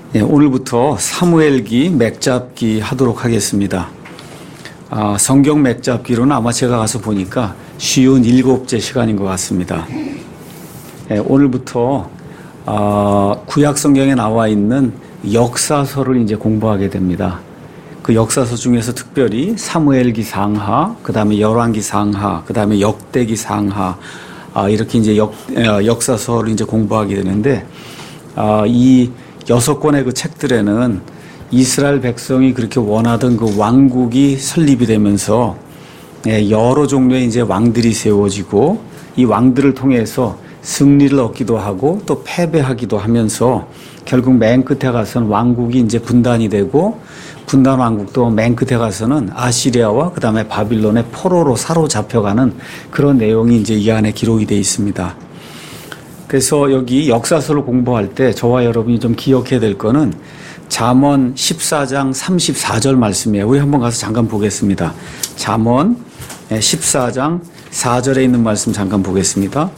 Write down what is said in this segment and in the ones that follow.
네, 오늘부터 사무엘기 맥잡기 하도록 하겠습니다. 성경 맥잡기로는 아마 제가 가서 보니까 쉬운 7째 시간인 것 같습니다. 네, 오늘부터 구약 성경에 나와 있는 역사서를 이제 공부하게 됩니다. 그 역사서 중에서 특별히 사무엘기 상하, 그 다음에 열왕기 상하, 그 다음에 역대기 상하, 이렇게 이제 역사서를 이제 공부하게 되는데, 이 6권의 그 책들에는 이스라엘 백성이 그렇게 원하던 그 왕국이 설립이 되면서 여러 종류의 이제 왕들이 세워지고 이 왕들을 통해서 승리를 얻기도 하고 또 패배하기도 하면서 결국 맨 끝에 가서는 왕국이 이제 분단이 되고 분단 왕국도 맨 끝에 가서는 아시리아와 그 다음에 바빌론의 포로로 사로잡혀가는 그런 내용이 이제 이 안에 기록이 되어 있습니다. 그래서 여기 역사서를 공부할 때 저와 여러분이 좀 기억해야 될 거는 잠언 14장 34절 말씀이에요. 우리 한번 가서 잠깐 보겠습니다. 잠언 14장 4절에 있는 말씀 잠깐 보겠습니다.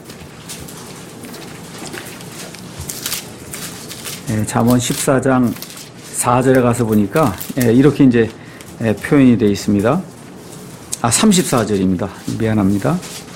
잠언 14장 4절에 가서 보니까 이렇게 이제 표현이 되어 있습니다. 34절입니다. 미안합니다.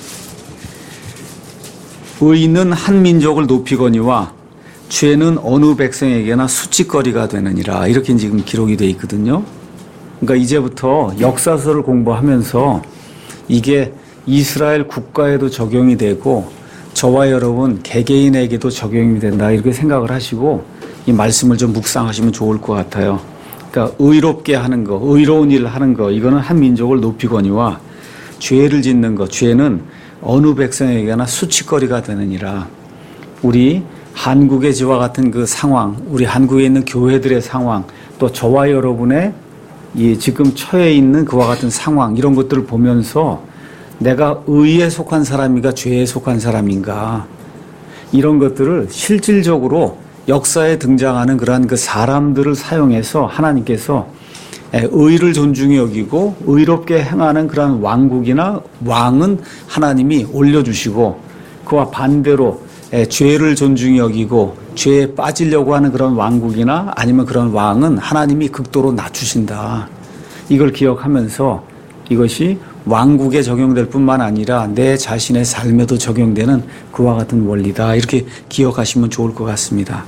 의는 한 민족을 높이거니와 죄는 어느 백성에게나 수치거리가 되느니라. 이렇게 지금 기록이 되어 있거든요. 그러니까 이제부터 역사서를 공부하면서 이게 이스라엘 국가에도 적용이 되고 저와 여러분 개개인에게도 적용이 된다. 이렇게 생각을 하시고 이 말씀을 좀 묵상하시면 좋을 것 같아요. 그러니까 의롭게 하는 거, 의로운 일을 하는 거, 이거는 한 민족을 높이거니와 죄를 짓는 거, 죄는 어느 백성에게나 수치거리가 되느니라. 우리 한국의 지와 같은 그 상황, 우리 한국에 있는 교회들의 상황, 또 저와 여러분의 이 지금 처해 있는 그와 같은 상황, 이런 것들을 보면서 내가 의에 속한 사람인가 죄에 속한 사람인가, 이런 것들을 실질적으로 역사에 등장하는 그러한 그 사람들을 사용해서 하나님께서 의를 존중히 여기고 의롭게 행하는 그런 왕국이나 왕은 하나님이 올려주시고, 그와 반대로 죄를 존중히 여기고 죄에 빠지려고 하는 그런 왕국이나 아니면 그런 왕은 하나님이 극도로 낮추신다. 이걸 기억하면서 이것이 왕국에 적용될 뿐만 아니라 내 자신의 삶에도 적용되는 그와 같은 원리다. 이렇게 기억하시면 좋을 것 같습니다.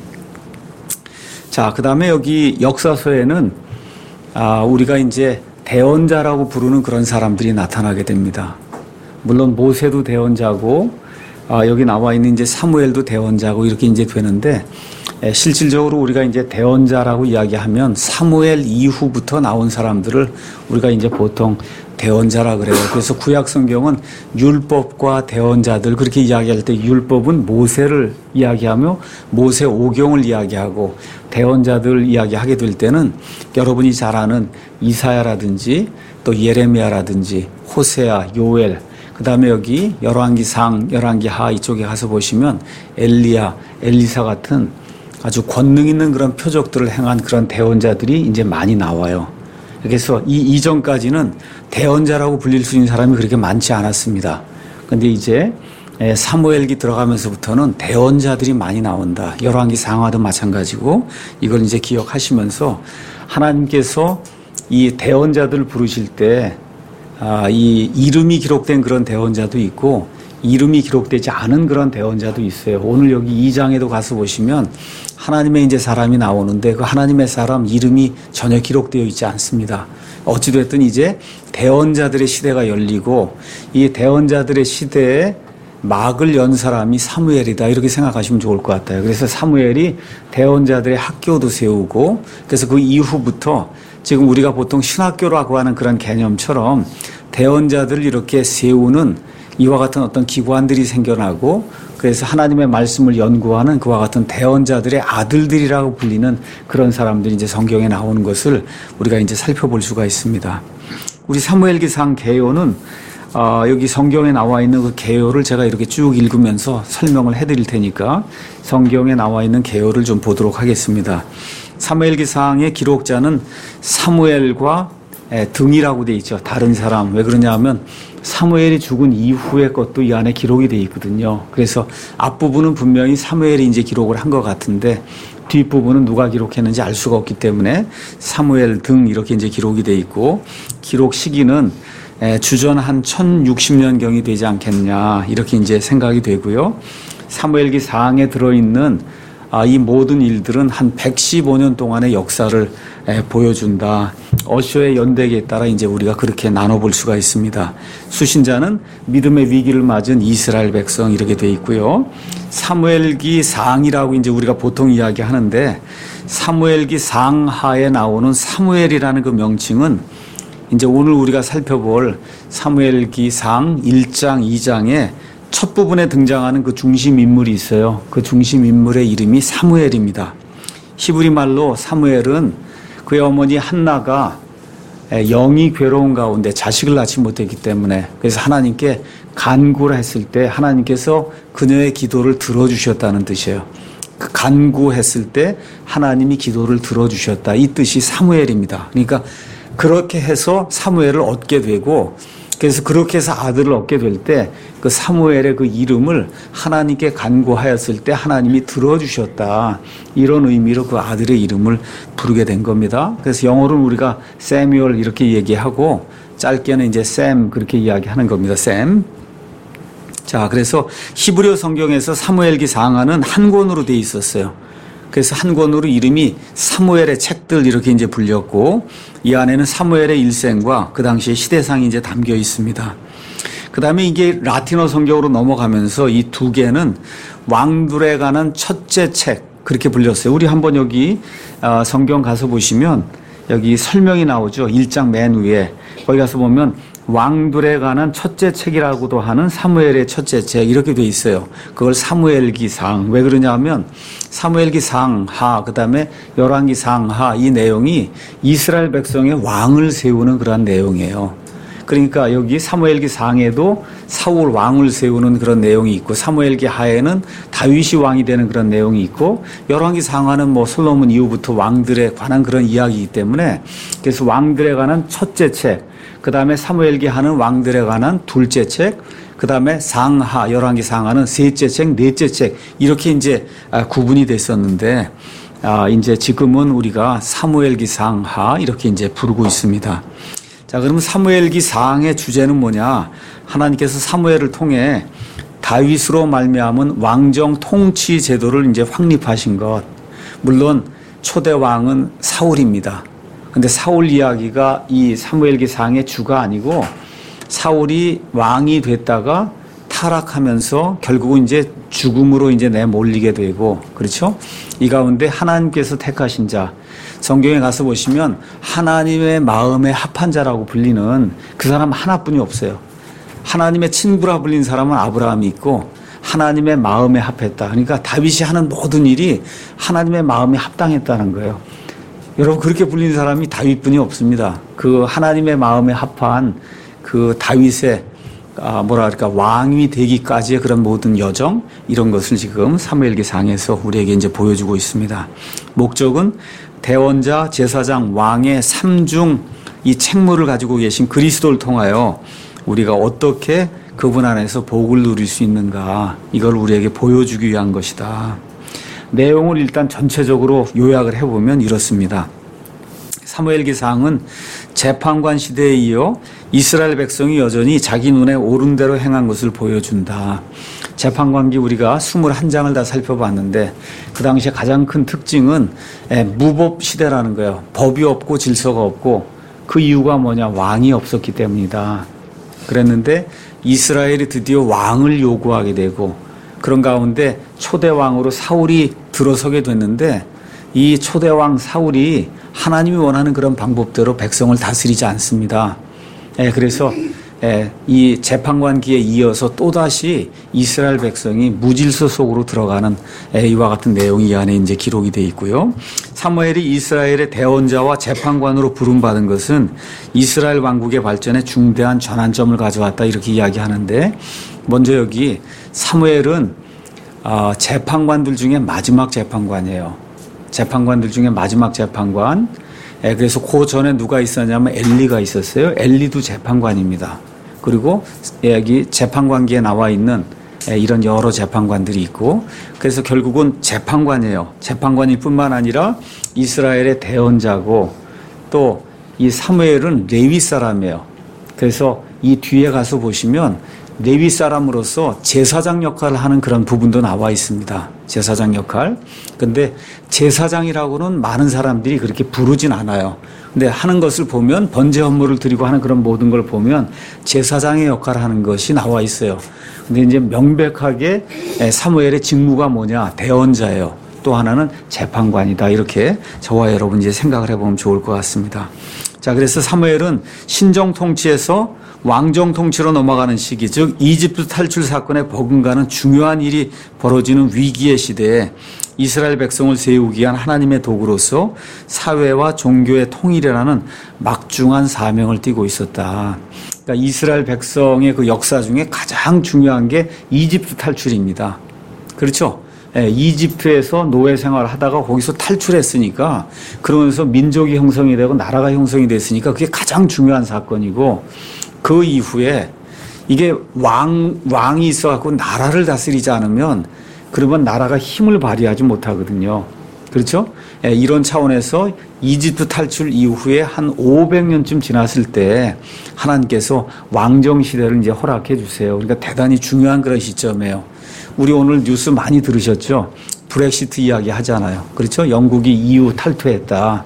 자, 그 다음에 여기 역사서에는 우리가 이제 대언자라고 부르는 그런 사람들이 나타나게 됩니다. 물론 모세도 대언자고, 여기 나와 있는 이제 사무엘도 대언자고 이렇게 이제 되는데, 실질적으로 우리가 이제 대언자라고 이야기하면 사무엘 이후부터 나온 사람들을 우리가 이제 보통 대언자라 그래요. 그래서 구약 성경은 율법과 대언자들 그렇게 이야기할 때 율법은 모세를 이야기하며 모세 오경을 이야기하고, 대언자들 이야기하게 될 때는 여러분이 잘 아는 이사야라든지 또 예레미야라든지 호세아, 요엘, 그 다음에 여기 열왕기 상, 열왕기 하 이쪽에 가서 보시면 엘리야, 엘리사 같은 아주 권능 있는 그런 표적들을 행한 그런 대언자들이 이제 많이 나와요. 그래서 이 이전까지는 대언자라고 불릴 수 있는 사람이 그렇게 많지 않았습니다. 그런데 이제 사무엘기 들어가면서부터는 대언자들이 많이 나온다. 열왕기 상하도 마찬가지고, 이걸 이제 기억하시면서 하나님께서 이 대언자들을 부르실 때 이 이름이 기록된 그런 대언자도 있고 이름이 기록되지 않은 그런 대언자도 있어요. 오늘 여기 2장에도 가서 보시면 하나님의 이제 사람이 나오는데 그 하나님의 사람 이름이 전혀 기록되어 있지 않습니다. 어찌됐든 이제 대언자들의 시대가 열리고 이 대언자들의 시대에 막을 연 사람이 사무엘이다. 이렇게 생각하시면 좋을 것 같아요. 그래서 사무엘이 대언자들의 학교도 세우고, 그래서 그 이후부터 지금 우리가 보통 신학교라고 하는 그런 개념처럼 대언자들을 이렇게 세우는 이와 같은 어떤 기관들이 생겨나고, 그래서 하나님의 말씀을 연구하는 그와 같은 대언자들의 아들들이라고 불리는 그런 사람들이 이제 성경에 나오는 것을 우리가 이제 살펴볼 수가 있습니다. 우리 사무엘기상 개요는 여기 성경에 나와 있는 그 개요를 제가 이렇게 쭉 읽으면서 설명을 해드릴 테니까 성경에 나와 있는 개요를 좀 보도록 하겠습니다. 사무엘기상의 기록자는 사무엘과 등이라고 돼 있죠. 다른 사람. 왜 그러냐 하면 사무엘이 죽은 이후의 것도 이 안에 기록이 돼 있거든요. 그래서 앞부분은 분명히 사무엘이 이제 기록을 한 것 같은데 뒷부분은 누가 기록했는지 알 수가 없기 때문에 사무엘 등 이렇게 이제 기록이 돼 있고, 기록 시기는 주전 한 1060년경이 되지 않겠냐 이렇게 이제 생각이 되고요. 사무엘기 4장에 들어있는 이 모든 일들은 한 115년 동안의 역사를 보여준다. 어쇼의 연대기에 따라 이제 우리가 그렇게 나눠볼 수가 있습니다. 수신자는 믿음의 위기를 맞은 이스라엘 백성 이렇게 돼 있고요. 사무엘기 4장이라고 이제 우리가 보통 이야기하는데, 사무엘기 4장하에 나오는 사무엘이라는 그 명칭은 이제 오늘 우리가 살펴볼 사무엘기 4장 1장 2장에 첫 부분에 등장하는 그 중심 인물이 있어요. 그 중심 인물의 이름이 사무엘입니다. 히브리 말로 사무엘은 그의 어머니 한나가 영이 괴로운 가운데 자식을 낳지 못했기 때문에, 그래서 하나님께 간구를 했을 때 하나님께서 그녀의 기도를 들어주셨다는 뜻이에요. 그 간구했을 때 하나님이 기도를 들어주셨다, 이 뜻이 사무엘입니다. 그러니까 그렇게 해서 사무엘을 얻게 되고, 그래서 그렇게 해서 아들을 얻게 될 때 그 사무엘의 그 이름을 하나님께 간구하였을 때 하나님이 들어주셨다, 이런 의미로 그 아들의 이름을 부르게 된 겁니다. 그래서 영어로는 우리가 세뮤얼 이렇게 얘기하고 짧게는 이제 샘 그렇게 이야기하는 겁니다. 샘. 자, 그래서 히브리어 성경에서 사무엘기 4장은 한 권으로 되어 있었어요. 그래서 한 권으로 이름이 사무엘의 책들 이렇게 이제 불렸고, 이 안에는 사무엘의 일생과 그 당시의 시대상이 이제 담겨 있습니다. 그 다음에 이게 라틴어 성경으로 넘어가면서 이 두 개는 왕들에 관한 첫째 책 그렇게 불렸어요. 우리 한번 여기 성경 가서 보시면 여기 설명이 나오죠. 1장 맨 위에 거기 가서 보면 왕들에 관한 첫째 책이라고도 하는 사무엘의 첫째 책 이렇게 돼 있어요. 그걸 사무엘기상. 왜 그러냐면 사무엘기상 하, 그다음에 열왕기상 하, 이 내용이 이스라엘 백성의 왕을 세우는 그런 내용이에요. 그러니까 여기 사무엘기 상에도 사울 왕을 세우는 그런 내용이 있고, 사무엘기 하에는 다윗이 왕이 되는 그런 내용이 있고, 열왕기 상하는 뭐 솔로몬 이후부터 왕들에 관한 그런 이야기이기 때문에, 그래서 왕들에 관한 첫째 책, 그 다음에 사무엘기 하는 왕들에 관한 둘째 책, 그 다음에 상하, 열왕기 상하는 셋째 책, 넷째 책, 이렇게 이제 구분이 됐었는데, 이제 지금은 우리가 사무엘기 상하 이렇게 이제 부르고 있습니다. 자, 그러면 사무엘기 4장의 주제는 뭐냐? 하나님께서 사무엘을 통해 다윗으로 말미암은 왕정 통치 제도를 이제 확립하신 것. 물론 초대 왕은 사울입니다. 근데 사울 이야기가 이 사무엘기 4장의 주가 아니고, 사울이 왕이 됐다가 타락하면서 결국은 이제 죽음으로 이제 내몰리게 되고, 그렇죠? 이 가운데 하나님께서 택하신 자, 성경에 가서 보시면 하나님의 마음에 합한 자라고 불리는 그 사람 하나뿐이 없어요. 하나님의 친구라 불린 사람은 아브라함이 있고, 하나님의 마음에 합했다. 그러니까 다윗이 하는 모든 일이 하나님의 마음에 합당했다는 거예요. 여러분, 그렇게 불린 사람이 다윗뿐이 없습니다. 그 하나님의 마음에 합한 그 다윗의 왕이 되기까지의 그런 모든 여정, 이런 것을 지금 사무엘기 상에서 우리에게 이제 보여주고 있습니다. 목적은 대원자, 제사장, 왕의 삼중 이 책무를 가지고 계신 그리스도를 통하여 우리가 어떻게 그분 안에서 복을 누릴 수 있는가, 이걸 우리에게 보여주기 위한 것이다. 내용을 일단 전체적으로 요약을 해보면 이렇습니다. 사무엘기상은 재판관 시대에 이어 이스라엘 백성이 여전히 자기 눈에 옳은 대로 행한 것을 보여준다. 재판관기 우리가 21장을 다 살펴봤는데, 그 당시에 가장 큰 특징은 무법 시대라는 거예요. 법이 없고 질서가 없고, 그 이유가 뭐냐? 왕이 없었기 때문이다. 그랬는데 이스라엘이 드디어 왕을 요구하게 되고, 그런 가운데 초대왕으로 사울이 들어서게 됐는데, 이 초대왕 사울이 하나님이 원하는 그런 방법대로 백성을 다스리지 않습니다. 그래서 이 재판관기에 이어서 또다시 이스라엘 백성이 무질서 속으로 들어가는 이와 같은 내용이 이 안에 이제 기록이 되어 있고요. 사무엘이 이스라엘의 대원자와 재판관으로 부름받은 것은 이스라엘 왕국의 발전에 중대한 전환점을 가져왔다, 이렇게 이야기하는데, 먼저 여기 사무엘은 재판관들 중에 마지막 재판관이에요. 재판관들 중에 마지막 재판관. 그래서 그 전에 누가 있었냐면 엘리가 있었어요. 엘리도 재판관입니다. 그리고 여기 재판관기에 나와 있는 이런 여러 재판관들이 있고 그래서 결국은 재판관이에요. 재판관일 뿐만 아니라 이스라엘의 대언자고 또 이 사무엘은 레위 사람이에요. 그래서 이 뒤에 가서 보시면 레위 사람으로서 제사장 역할을 하는 그런 부분도 나와 있습니다. 제사장 역할. 근데 제사장이라고는 많은 사람들이 그렇게 부르진 않아요. 근데 하는 것을 보면 번제 헌물을 드리고 하는 그런 모든 걸 보면 제사장의 역할을 하는 것이 나와 있어요. 근데 이제 명백하게 사무엘의 직무가 뭐냐? 대언자예요. 또 하나는 재판관이다. 이렇게 저와 여러분 이제 생각을 해보면 좋을 것 같습니다. 자, 그래서 사무엘은 신정 통치에서 왕정 통치로 넘어가는 시기, 즉 이집트 탈출 사건에 버금가는 중요한 일이 벌어지는 위기의 시대에 이스라엘 백성을 세우기 위한 하나님의 도구로서 사회와 종교의 통일이라는 막중한 사명을 띠고 있었다. 그러니까 이스라엘 백성의 그 역사 중에 가장 중요한 게 이집트 탈출입니다. 그렇죠? 이집트에서 노예 생활을 하다가 거기서 탈출했으니까 그러면서 민족이 형성이 되고 나라가 형성이 됐으니까 그게 가장 중요한 사건이고 그 이후에 이게 왕이 있어갖고 나라를 다스리지 않으면 그러면 나라가 힘을 발휘하지 못하거든요. 그렇죠? 이런 차원에서 이집트 탈출 이후에 한 500년쯤 지났을 때 하나님께서 왕정 시대를 이제 허락해 주세요. 그러니까 대단히 중요한 그런 시점이에요. 우리 오늘 뉴스 많이 들으셨죠? 브렉시트 이야기 하잖아요. 그렇죠? 영국이 EU 탈퇴했다.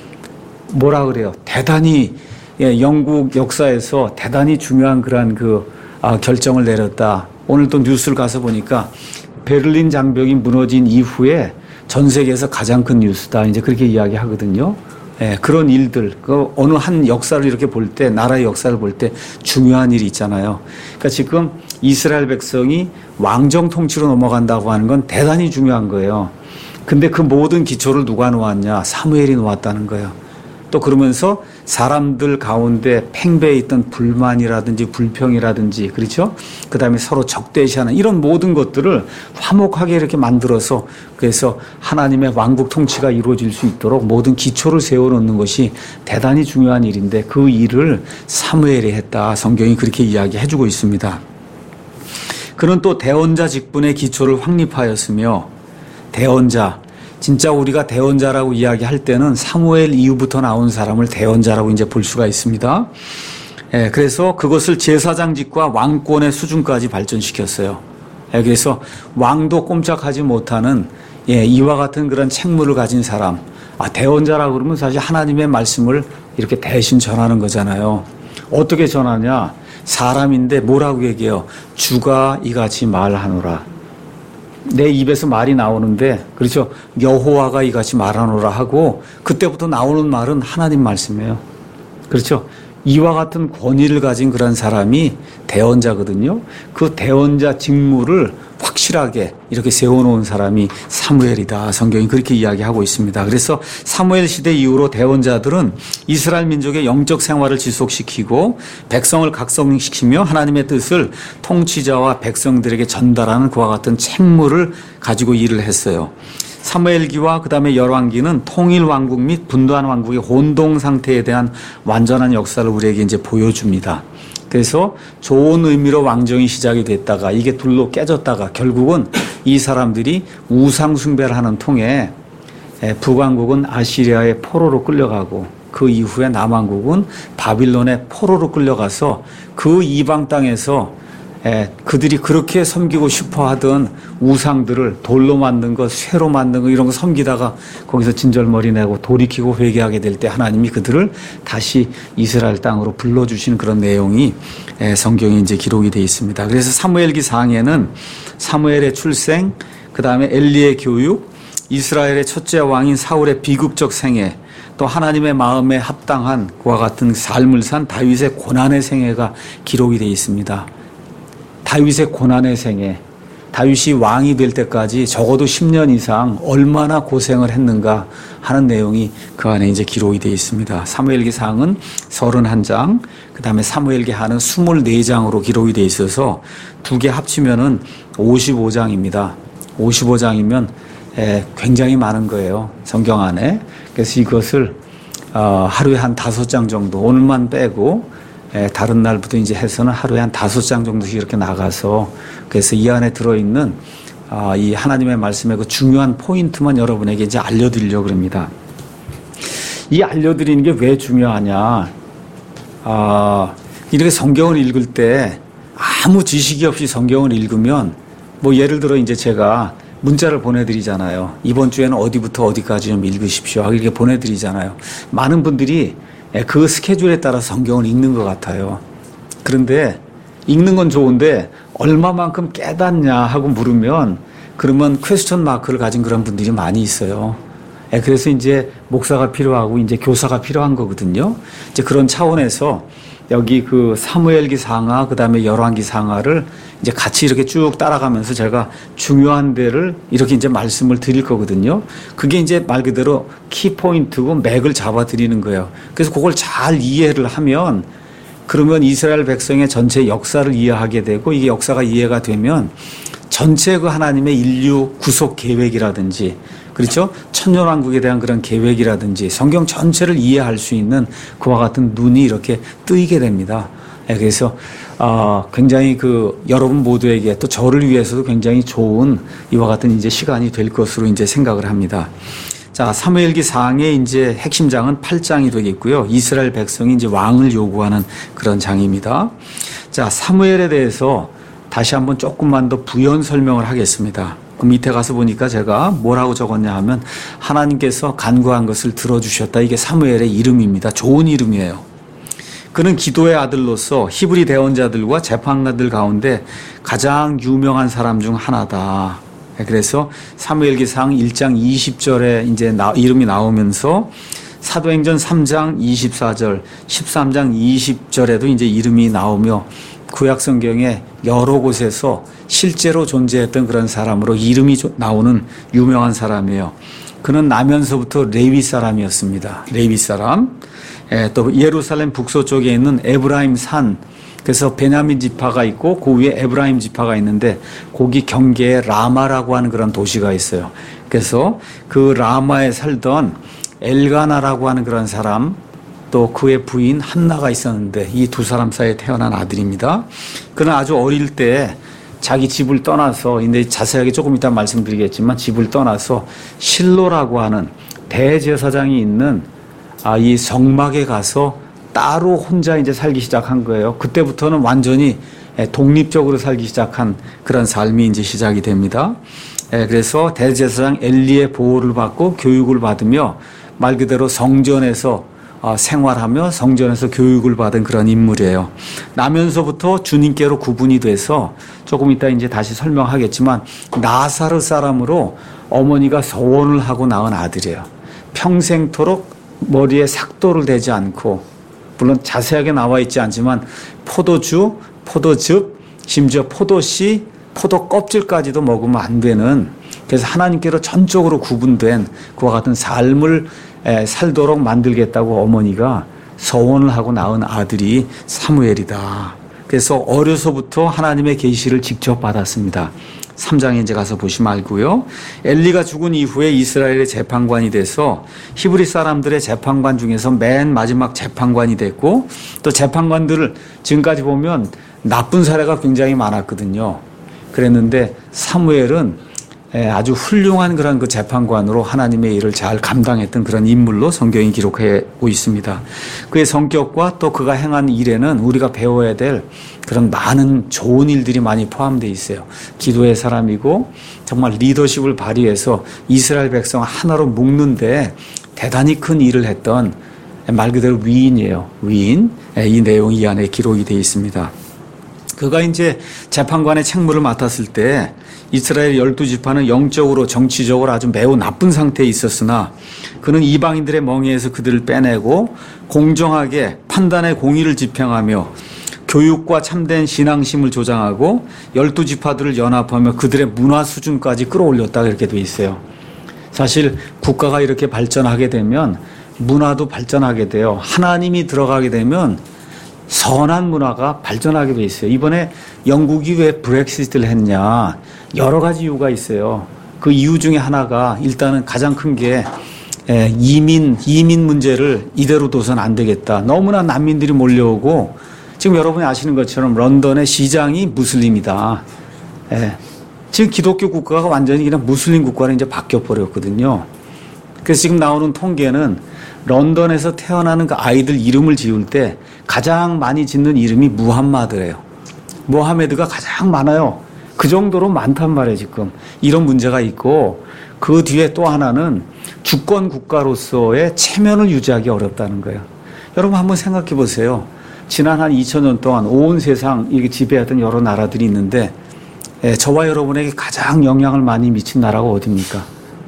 뭐라 그래요? 대단히 영국 역사에서 대단히 중요한 그러한 결정을 내렸다. 오늘 또 뉴스를 가서 보니까 베를린 장벽이 무너진 이후에 전 세계에서 가장 큰 뉴스다. 이제 그렇게 이야기하거든요. 그런 일들, 어느 한 역사를 이렇게 볼 때, 나라의 역사를 볼 때 중요한 일이 있잖아요. 그러니까 지금 이스라엘 백성이 왕정 통치로 넘어간다고 하는 건 대단히 중요한 거예요. 근데 그 모든 기초를 누가 놓았냐? 사무엘이 놓았다는 거예요. 또 그러면서 사람들 가운데 팽배해 있던 불만이라든지 불평이라든지, 그렇죠? 그 다음에 서로 적대시하는 이런 모든 것들을 화목하게 이렇게 만들어서 그래서 하나님의 왕국 통치가 이루어질 수 있도록 모든 기초를 세워놓는 것이 대단히 중요한 일인데 그 일을 사무엘이 했다. 성경이 그렇게 이야기해주고 있습니다. 그는 또 대언자 직분의 기초를 확립하였으며 대언자, 진짜 우리가 대언자라고 이야기할 때는 사무엘 이후부터 나온 사람을 대언자라고 이제 볼 수가 있습니다. 그래서 그것을 제사장직과 왕권의 수준까지 발전시켰어요. 그래서 왕도 꼼짝하지 못하는 이와 같은 그런 책무를 가진 사람, 대언자라고 그러면 사실 하나님의 말씀을 이렇게 대신 전하는 거잖아요. 어떻게 전하냐? 사람인데 뭐라고 얘기해요? 주가 이같이 말하노라. 내 입에서 말이 나오는데, 그렇죠? 여호와가 이같이 말하노라 하고 그때부터 나오는 말은 하나님 말씀이에요. 그렇죠? 이와 같은 권위를 가진 그런 사람이 대언자거든요. 그 대언자 직무를 확실하게 이렇게 세워놓은 사람이 사무엘이다. 성경이 그렇게 이야기하고 있습니다. 그래서 사무엘 시대 이후로 대언자들은 이스라엘 민족의 영적 생활을 지속시키고 백성을 각성시키며 하나님의 뜻을 통치자와 백성들에게 전달하는 그와 같은 책무를 가지고 일을 했어요. 사무엘기와 그 다음에 열왕기는 통일 왕국 및 분도한 왕국의 혼동 상태에 대한 완전한 역사를 우리에게 이제 보여줍니다. 그래서 좋은 의미로 왕정이 시작이 됐다가 이게 둘로 깨졌다가 결국은 이 사람들이 우상 숭배를 하는 통에 북왕국은 아시리아의 포로로 끌려가고 그 이후에 남왕국은 바빌론의 포로로 끌려가서 그 이방 땅에서 그들이 그렇게 섬기고 싶어 하던 우상들을 돌로 만든 것, 쇠로 만든 것 이런 거 섬기다가 거기서 진절머리 내고 돌이키고 회개하게 될 때 하나님이 그들을 다시 이스라엘 땅으로 불러주시는 그런 내용이 성경에 이제 기록이 되어 있습니다. 그래서 사무엘기 4장에는 사무엘의 출생, 그 다음에 엘리의 교육, 이스라엘의 첫째 왕인 사울의 비극적 생애, 또 하나님의 마음에 합당한 그와 같은 삶을 산 다윗의 고난의 생애가 기록이 되어 있습니다. 다윗의 고난의 생애, 다윗이 왕이 될 때까지 적어도 10년 이상 얼마나 고생을 했는가 하는 내용이 그 안에 이제 기록이 되어 있습니다. 사무엘기상은 31장, 그 다음에 사무엘기하는 24장으로 기록이 되어 있어서 두 개 합치면은 55장입니다. 55장이면 굉장히 많은 거예요. 성경 안에. 그래서 이것을 하루에 한 5장 정도, 오늘만 빼고 다른 날부터 이제 해서는 하루에 한 5장 정도씩 이렇게 나가서 그래서 이 안에 들어있는 이 하나님의 말씀의 그 중요한 포인트만 여러분에게 이제 알려드리려고 합니다. 이 알려드리는 게 왜 중요하냐. 이렇게 성경을 읽을 때 아무 지식이 없이 성경을 읽으면 뭐 예를 들어 이제 제가 문자를 보내드리잖아요. 이번 주에는 어디부터 어디까지 좀 읽으십시오. 이렇게 보내드리잖아요. 많은 분들이 그 스케줄에 따라 성경을 읽는 것 같아요. 그런데 읽는 건 좋은데 얼마만큼 깨닫냐 하고 물으면 그러면 퀘스천 마크를 가진 그런 분들이 많이 있어요. 그래서 이제 목사가 필요하고 이제 교사가 필요한 거거든요. 이제 그런 차원에서 여기 그 사무엘기 상하 그다음에 열왕기 상하를 이제 같이 이렇게 쭉 따라가면서 제가 중요한 데를 이렇게 이제 말씀을 드릴 거거든요. 그게 이제 말 그대로 키포인트고 맥을 잡아 드리는 거예요. 그래서 그걸 잘 이해를 하면 그러면 이스라엘 백성의 전체 역사를 이해하게 되고 이게 역사가 이해가 되면 전체 그 하나님의 인류 구속 계획이라든지 그렇죠? 천년왕국에 대한 그런 계획이라든지 성경 전체를 이해할 수 있는 그와 같은 눈이 이렇게 뜨이게 됩니다. 그래서 굉장히 그 여러분 모두에게 또 저를 위해서도 굉장히 좋은 이와 같은 이제 시간이 될 것으로 이제 생각을 합니다. 자, 사무엘기 상의 이제 핵심 장은 8장이 되겠고요. 이스라엘 백성이 이제 왕을 요구하는 그런 장입니다. 자, 사무엘에 대해서 다시 한번 조금만 더 부연 설명을 하겠습니다. 그 밑에 가서 보니까 제가 뭐라고 적었냐 하면 하나님께서 간구한 것을 들어주셨다. 이게 사무엘의 이름입니다. 좋은 이름이에요. 그는 기도의 아들로서 히브리 대언자들과 재판관들 가운데 가장 유명한 사람 중 하나다. 그래서 사무엘기상 1장 20절에 이제 이름이 나오면서 사도행전 3장 24절, 13장 20절에도 이제 이름이 나오며 구약 성경에 여러 곳에서 실제로 존재했던 그런 사람으로 이름이 나오는 유명한 사람이에요. 그는 나면서부터 레위 사람이었습니다. 레위 사람. 또 예루살렘 북서쪽에 있는 에브라임 산. 그래서 베냐민 지파가 있고 그 위에 에브라임 지파가 있는데 거기 경계에 라마라고 하는 그런 도시가 있어요. 그래서 그 라마에 살던 엘가나라고 하는 그런 사람 또 그의 부인 한나가 있었는데 이 두 사람 사이에 태어난 아들입니다. 그는 아주 어릴 때 자기 집을 떠나서 근데 자세하게 조금 이따 말씀드리겠지만 집을 떠나서 실로라고 하는 대제사장이 있는 이 성막에 가서 따로 혼자 이제 살기 시작한 거예요. 그때부터는 완전히 독립적으로 살기 시작한 그런 삶이 이제 시작이 됩니다. 그래서 대제사장 엘리의 보호를 받고 교육을 받으며 말 그대로 성전에서 생활하며 성전에서 교육을 받은 그런 인물이에요. 나면서부터 주님께로 구분이 돼서 조금 이따 이제 다시 설명하겠지만 나사르 사람으로 어머니가 서원을 하고 낳은 아들이에요. 평생토록 머리에 삭도를 대지 않고 물론 자세하게 나와 있지 않지만 포도주, 포도즙, 심지어 포도씨, 포도 껍질까지도 먹으면 안 되는 그래서 하나님께로 전적으로 구분된 그와 같은 삶을 살도록 만들겠다고 어머니가 서원을 하고 낳은 아들이 사무엘이다. 그래서 어려서부터 하나님의 계시를 직접 받았습니다. 3장에 이제 가서 보시면 알고요. 엘리가 죽은 이후에 이스라엘의 재판관이 돼서 히브리 사람들의 재판관 중에서 맨 마지막 재판관이 됐고 또 재판관들을 지금까지 보면 나쁜 사례가 굉장히 많았거든요. 그랬는데 사무엘은 아주 훌륭한 그런 그 재판관으로 하나님의 일을 잘 감당했던 그런 인물로 성경이 기록하고 있습니다. 그의 성격과 또 그가 행한 일에는 우리가 배워야 될 그런 많은 좋은 일들이 많이 포함되어 있어요. 기도의 사람이고 정말 리더십을 발휘해서 이스라엘 백성 하나로 묶는데 대단히 큰 일을 했던 말 그대로 위인이에요. 위인. 이 내용이 이 안에 기록이 되어 있습니다. 그가 이제 재판관의 책무를 맡았을 때 이스라엘 12지파는 영적으로 정치적으로 아주 매우 나쁜 상태에 있었으나 그는 이방인들의 멍에에서 그들을 빼내고 공정하게 판단의 공의를 집행하며 교육과 참된 신앙심을 조장하고 12지파들을 연합하며 그들의 문화 수준까지 끌어올렸다 이렇게 돼 있어요. 사실 국가가 이렇게 발전하게 되면 문화도 발전하게 돼요. 하나님이 들어가게 되면 선한 문화가 발전하게 돼 있어요. 이번에 영국이 왜 브렉시트를 했냐 여러 가지 이유가 있어요. 그 이유 중에 하나가 일단은 가장 큰 게 이민 문제를 이대로 둬서는 안 되겠다. 너무나 난민들이 몰려오고 지금 여러분이 아시는 것처럼 런던의 시장이 무슬림이다. 예. 지금 기독교 국가가 완전히 그냥 무슬림 국가로 이제 바뀌어 버렸거든요. 그래서 지금 나오는 통계는 런던에서 태어나는 그 아이들 이름을 지을 때 가장 많이 짓는 이름이 무함마드예요. 모하메드가 가장 많아요. 그 정도로 많단 말이에요, 지금. 이런 문제가 있고, 그 뒤에 또 하나는 주권 국가로서의 체면을 유지하기 어렵다는 거예요. 여러분 한번 생각해 보세요. 지난 한 2000년 동안 온 세상 이게 지배하던 여러 나라들이 있는데, 저와 여러분에게 가장 영향을 많이 미친 나라가 어디입니까?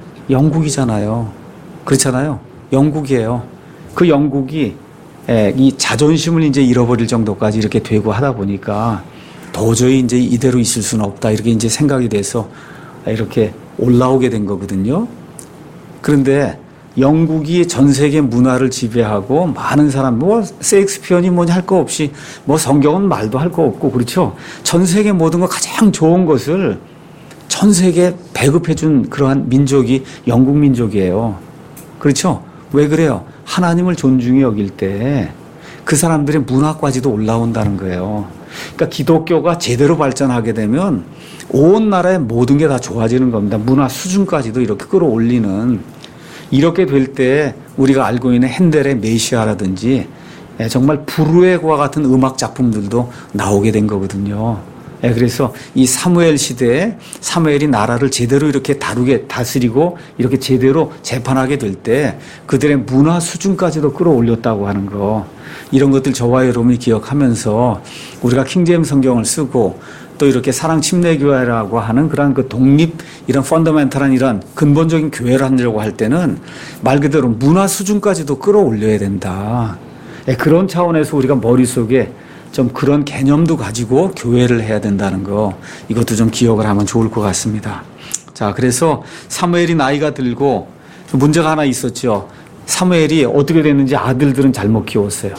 영국이잖아요. 그렇잖아요. 영국이에요. 그 영국이 이 자존심을 이제 잃어버릴 정도까지 이렇게 되고 하다 보니까 도저히 이제 이대로 있을 수는 없다. 이렇게 이제 생각이 돼서 이렇게 올라오게 된 거거든요. 그런데 영국이 전 세계 문화를 지배하고 많은 사람, 뭐, 셰익스피어니 뭐니 할 거 없이, 뭐, 성경은 말도 할 거 없고, 그렇죠? 전 세계 모든 거 가장 좋은 것을 전 세계에 배급해준 그러한 민족이 영국 민족이에요. 그렇죠? 왜 그래요? 하나님을 존중히 여길 때 그 사람들의 문화까지도 올라온다는 거예요. 그러니까 기독교가 제대로 발전하게 되면 온 나라의 모든 게 다 좋아지는 겁니다. 문화 수준까지도 이렇게 끌어올리는. 이렇게 될 때 우리가 알고 있는 핸델의 메시아라든지 정말 브루에과 같은 음악 작품들도 나오게 된 거거든요. 그래서 이 사무엘 시대에 사무엘이 나라를 제대로 이렇게 다스리고 이렇게 제대로 재판하게 될 때 그들의 문화 수준까지도 끌어올렸다고 하는 거. 이런 것들 저와 여러분이 기억하면서 우리가 킹제임스 성경을 쓰고 또 이렇게 사랑 침례교회라고 하는 그런 그 독립 이런 펀더멘탈한 이런 근본적인 교회를 하려고 할 때는 말 그대로 문화 수준까지도 끌어올려야 된다. 그런 차원에서 우리가 머릿속에 좀 그런 개념도 가지고 교회를 해야 된다는 거, 이것도 좀 기억을 하면 좋을 것 같습니다. 자, 그래서 사무엘이 나이가 들고 문제가 하나 있었죠. 사무엘이 어떻게 됐는지 아들들은 잘못 키웠어요.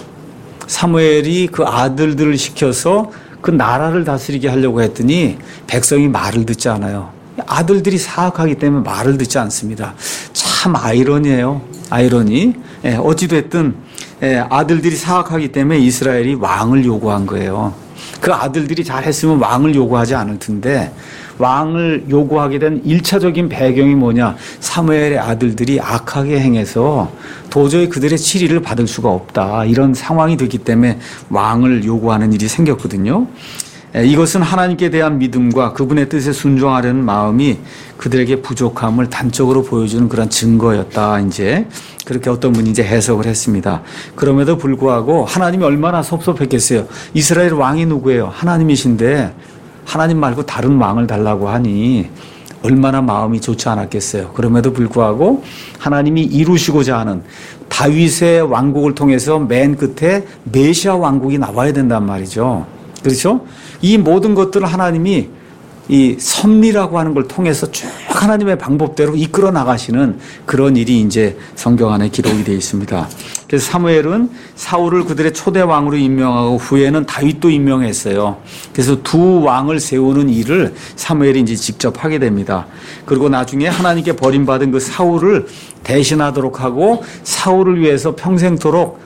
사무엘이 그 아들들을 시켜서 그 나라를 다스리게 하려고 했더니 백성이 말을 듣지 않아요. 아들들이 사악하기 때문에 말을 듣지 않습니다. 참 아이러니예요. 아이러니. 어찌됐든 아들들이 사악하기 때문에 이스라엘이 왕을 요구한 거예요. 그 아들들이 잘했으면 왕을 요구하지 않을 텐데 왕을 요구하게 된 1차적인 배경이 뭐냐? 사무엘의 아들들이 악하게 행해서 도저히 그들의 치리를 받을 수가 없다. 이런 상황이 됐기 때문에 왕을 요구하는 일이 생겼거든요. 이것은 하나님께 대한 믿음과 그분의 뜻에 순종하려는 마음이 그들에게 부족함을 단적으로 보여주는 그런 증거였다. 이제 그렇게 어떤 분이 이제 해석을 했습니다. 그럼에도 불구하고 하나님이 얼마나 섭섭했겠어요. 이스라엘 왕이 누구예요? 하나님이신데 하나님 말고 다른 왕을 달라고 하니 얼마나 마음이 좋지 않았겠어요. 그럼에도 불구하고 하나님이 이루시고자 하는 다윗의 왕국을 통해서 맨 끝에 메시아 왕국이 나와야 된단 말이죠. 그렇죠? 이 모든 것들을 하나님이 이 섭리라고 하는 걸 통해서 쭉 하나님의 방법대로 이끌어 나가시는 그런 일이 이제 성경 안에 기록이 되어 있습니다. 그래서 사무엘은 사울을 그들의 초대 왕으로 임명하고 후에는 다윗도 임명했어요. 그래서 두 왕을 세우는 일을 사무엘이 이제 직접 하게 됩니다. 그리고 나중에 하나님께 버림받은 그 사울을 대신하도록 하고 사울을 위해서 평생토록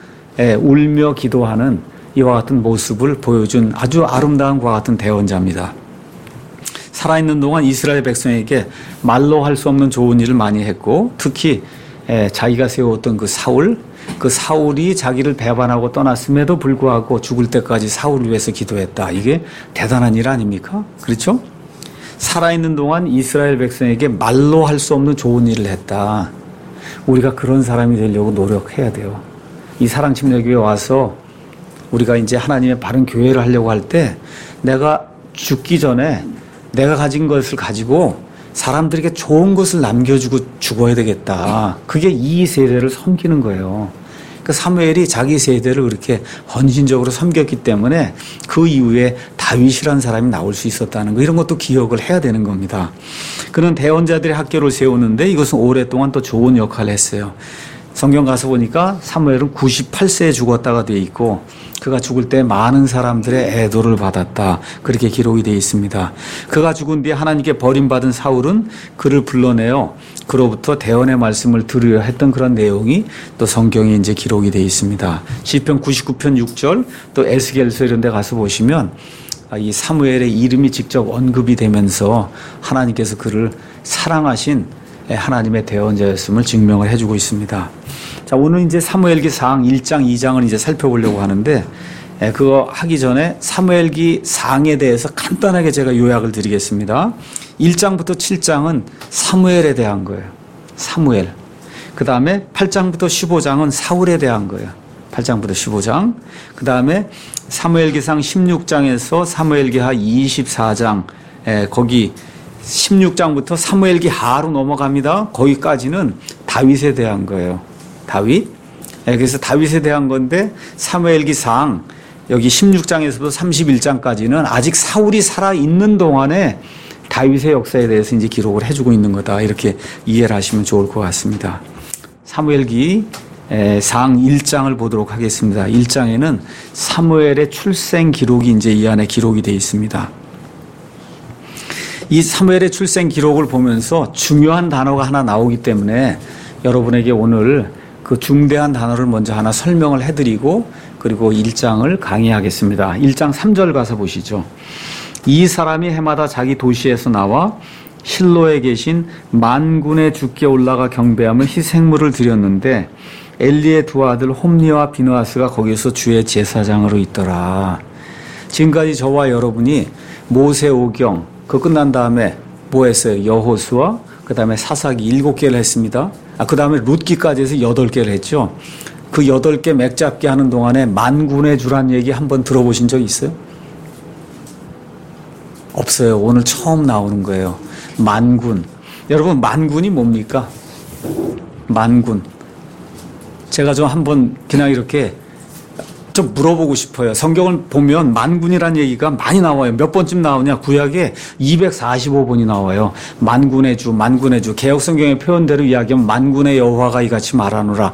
울며 기도하는 이와 같은 모습을 보여준 아주 아름다운 과 같은 대언자입니다. 살아있는 동안 이스라엘 백성에게 말로 할 수 없는 좋은 일을 많이 했고 특히 자기가 세웠던 그 사울이 자기를 배반하고 떠났음에도 불구하고 죽을 때까지 사울을 위해서 기도했다. 이게 대단한 일 아닙니까? 그렇죠? 살아있는 동안 이스라엘 백성에게 말로 할 수 없는 좋은 일을 했다. 우리가 그런 사람이 되려고 노력해야 돼요. 이 사랑침례교회 와서 우리가 이제 하나님의 바른 교회를 하려고 할 때 내가 죽기 전에 내가 가진 것을 가지고 사람들에게 좋은 것을 남겨주고 죽어야 되겠다. 그게 이 세대를 섬기는 거예요. 그러니까 사무엘이 자기 세대를 그렇게 헌신적으로 섬겼기 때문에 그 이후에 다윗이라는 사람이 나올 수 있었다는 거, 이런 것도 기억을 해야 되는 겁니다. 그는 대언자들의 학교를 세우는데 이것은 오랫동안 또 좋은 역할을 했어요. 성경 가서 보니까 사무엘은 98세에 죽었다가 돼 있고 그가 죽을 때 많은 사람들의 애도를 받았다. 그렇게 기록이 되어 있습니다. 그가 죽은 뒤에 하나님께 버림받은 사울은 그를 불러내어 그로부터 대언의 말씀을 들으려 했던 그런 내용이 또 성경에 이제 기록이 되어 있습니다. 시편 99편 6절 또 에스겔서 이런 데 가서 보시면 이 사무엘의 이름이 직접 언급이 되면서 하나님께서 그를 사랑하신 하나님의 대언자였음을 증명을 해주고 있습니다. 자, 오늘 이제 사무엘기상 1장, 2장을 이제 살펴보려고 하는데, 그거 하기 전에 사무엘기상에 대해서 간단하게 제가 요약을 드리겠습니다. 1장부터 7장은 사무엘에 대한 거예요. 사무엘. 그 다음에 8장부터 15장은 사울에 대한 거예요. 8장부터 15장. 그 다음에 사무엘기상 16장에서 사무엘기하 24장, 거기 16장부터 사무엘기하로 넘어갑니다. 거기까지는 다윗에 대한 거예요. 다윗. 그래서 다윗에 대한 건데 사무엘기상 여기 16장에서부터 31장까지는 아직 사울이 살아있는 동안에 다윗의 역사에 대해서 이제 기록을 해주고 있는 거다. 이렇게 이해를 하시면 좋을 것 같습니다. 사무엘기 상 1장을 보도록 하겠습니다. 1장에는 사무엘의 출생 기록이 이제 이 안에 기록이 되어 있습니다. 이 사무엘의 출생 기록을 보면서 중요한 단어가 하나 나오기 때문에 여러분에게 오늘 그 중대한 단어를 먼저 하나 설명을 해드리고 그리고 1장을 강의하겠습니다. 1장 3절 가서 보시죠. 이 사람이 해마다 자기 도시에서 나와 실로에 계신 만군의 주께 올라가 경배함을 희생물을 드렸는데 엘리의 두 아들 홈리와 비느하스가 거기서 주의 제사장으로 있더라. 지금까지 저와 여러분이 모세오경 그거 끝난 다음에 뭐 했어요? 여호수아, 그 다음에 사사기 7개를 했습니다. 그 다음에 룻기까지 해서 8개를 했죠. 그 8개 맥잡기 하는 동안에 만군의 주란 얘기 한번 들어보신 적 있어요? 없어요. 오늘 처음 나오는 거예요. 만군. 여러분, 만군이 뭡니까? 만군. 제가 좀 한번 그냥 이렇게 좀 물어보고 싶어요. 성경을 보면 만군이라는 얘기가 많이 나와요. 몇 번쯤 나오냐? 구약에 245번이 나와요. 만군의 주, 만군의 주. 개역성경의 표현대로 이야기하면 만군의 여호와가 이같이 말하노라.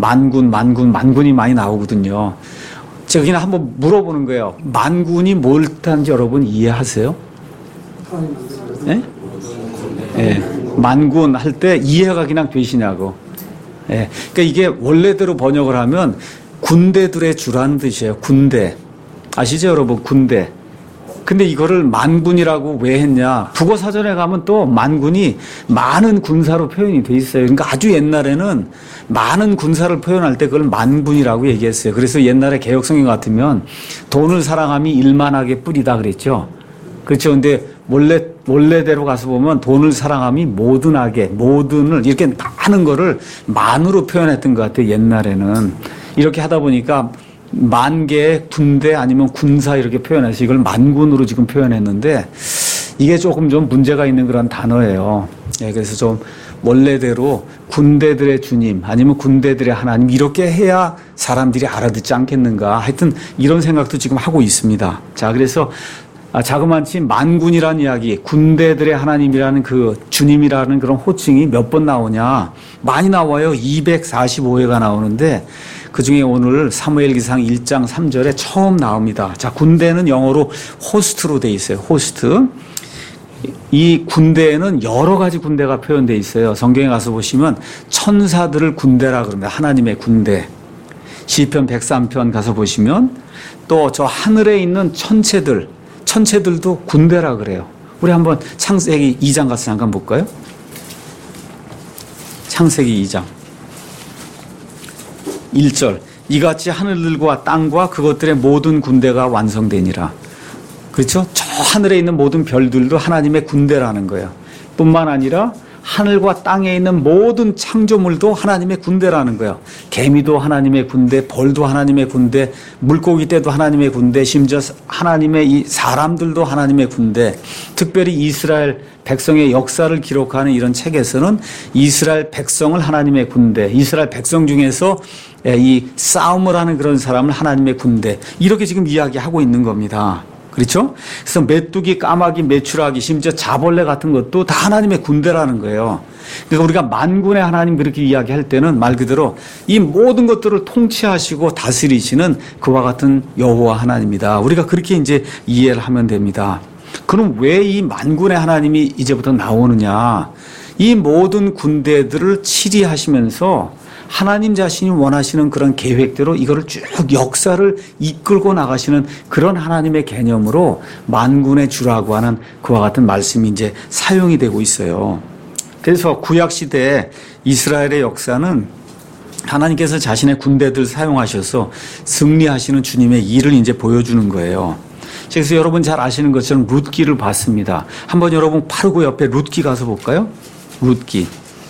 만군이 많이 나오거든요. 제가 그냥 한번 물어보는 거예요. 만군이 뭘 뜻하는지 여러분 이해하세요? 예? 예. 만군 할 때 이해가 그냥 되시냐고. 예. 그러니까 이게 원래대로 번역을 하면 군대들의 주라는 뜻이에요. 군대. 아시죠, 여러분? 군대. 근데 이거를 만군이라고 왜 했냐? 국어사전에 가면 또 만군이 많은 군사로 표현이 돼 있어요. 그러니까 아주 옛날에는 많은 군사를 표현할 때 그걸 만군이라고 얘기했어요. 그래서 옛날에 개역성경 같으면 돈을 사랑함이 일만하게 뿌리다 그랬죠. 그렇죠. 근데 원래대로 가서 보면 돈을 사랑함이 모든하게, 모든을 이렇게 많은 거를 만으로 표현했던 것 같아요. 옛날에는. 이렇게 하다 보니까 만 개의 군대 아니면 군사 이렇게 표현해서 이걸 만군으로 지금 표현했는데 이게 조금 좀 문제가 있는 그런 단어예요. 예, 그래서 좀 원래대로 군대들의 주님 아니면 군대들의 하나님 이렇게 해야 사람들이 알아듣지 않겠는가. 하여튼 이런 생각도 지금 하고 있습니다. 자, 그래서 자그마치 만군이라는 이야기, 군대들의 하나님이라는 그 주님이라는 그런 호칭이 몇 번 나오냐? 많이 나와요. 245회가 나오는데 그 중에 오늘 사무엘기상 1장 3절에 처음 나옵니다. 자, 군대는 영어로 호스트로 돼 있어요. 호스트. 이 군대에는 여러 가지 군대가 표현되어 있어요. 성경에 가서 보시면 천사들을 군대라 그럽니다. 하나님의 군대. 시편 103편 가서 보시면 또 저 하늘에 있는 천체들도 군대라 그래요. 우리 한번 창세기 2장 가서 잠깐 볼까요? 창세기 2장 1절 이같이 하늘들과 땅과 그것들의 모든 군대가 완성되니라. 그렇죠? 저 하늘에 있는 모든 별들도 하나님의 군대라는 거예요. 뿐만 아니라 하늘과 땅에 있는 모든 창조물도 하나님의 군대라는 거예요. 개미도 하나님의 군대, 벌도 하나님의 군대, 물고기 떼도 하나님의 군대, 심지어 하나님의 이 사람들도 하나님의 군대. 특별히 이스라엘 백성의 역사를 기록하는 이런 책에서는 이스라엘 백성을 하나님의 군대, 이스라엘 백성 중에서 이 싸움을 하는 그런 사람을 하나님의 군대, 이렇게 지금 이야기하고 있는 겁니다. 그렇죠? 그래서 메뚜기, 까마귀, 메추라기, 심지어 자벌레 같은 것도 다 하나님의 군대라는 거예요. 그러니까 우리가 만군의 하나님 그렇게 이야기할 때는 말 그대로 이 모든 것들을 통치하시고 다스리시는 그와 같은 여호와 하나님이다. 우리가 그렇게 이제 이해를 하면 됩니다. 그럼 왜 이 만군의 하나님이 이제부터 나오느냐? 이 모든 군대들을 치리하시면서 하나님 자신이 원하시는 그런 계획대로 이거를 쭉 역사를 이끌고 나가시는 그런 하나님의 개념으로 만군의 주라고 하는 그와 같은 말씀이 이제 사용이 되고 있어요. 그래서 구약 시대에 이스라엘의 역사는 하나님께서 자신의 군대들 사용하셔서 승리하시는 주님의 일을 이제 보여주는 거예요. 그래서 여러분 잘 아시는 것처럼 룻기를 봤습니다. 한번 여러분 바로 옆에 룻기 가서 볼까요? 룻기.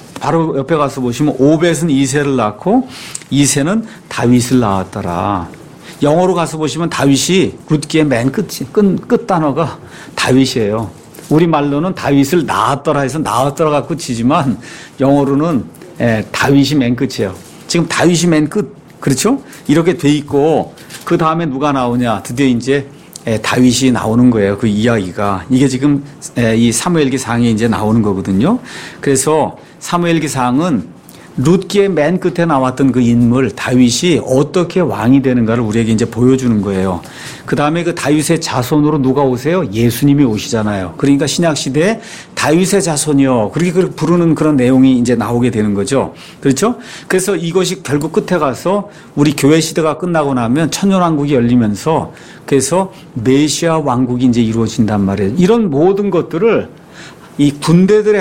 바로 옆에 가서 보시면 오벳은 이새를 낳고 이새는 다윗을 낳았더라. 영어로 가서 보시면 다윗이 룻기의 맨 끝 단어가 다윗이에요. 우리 말로는 다윗을 낳았더라 해서 낳았더라 갖고 치지만 영어로는 다윗이 맨 끝이에요. 지금 다윗이 맨 끝, 그렇죠? 이렇게 돼 있고 그 다음에 누가 나오냐? 드디어 이제 다윗이 나오는 거예요. 그 이야기가. 이게 지금 이 사무엘기 상에 이제 나오는 거거든요. 그래서 사무엘기 상은 룻기의 맨 끝에 나왔던 그 인물 다윗이 어떻게 왕이 되는가를 우리에게 이제 보여주는 거예요. 그 다음에 그 다윗의 자손으로 누가 오세요? 예수님이 오시잖아요. 그러니까 신약 시대에 다윗의 자손이요. 그렇게 부르는 그런 내용이 이제 나오게 되는 거죠. 그렇죠? 그래서 이것이 결국 끝에 가서 우리 교회 시대가 끝나고 나면 천년왕국이 열리면서 그래서 메시아 왕국이 이제 이루어진단 말이에요. 이런 모든 것들을 이 군대들의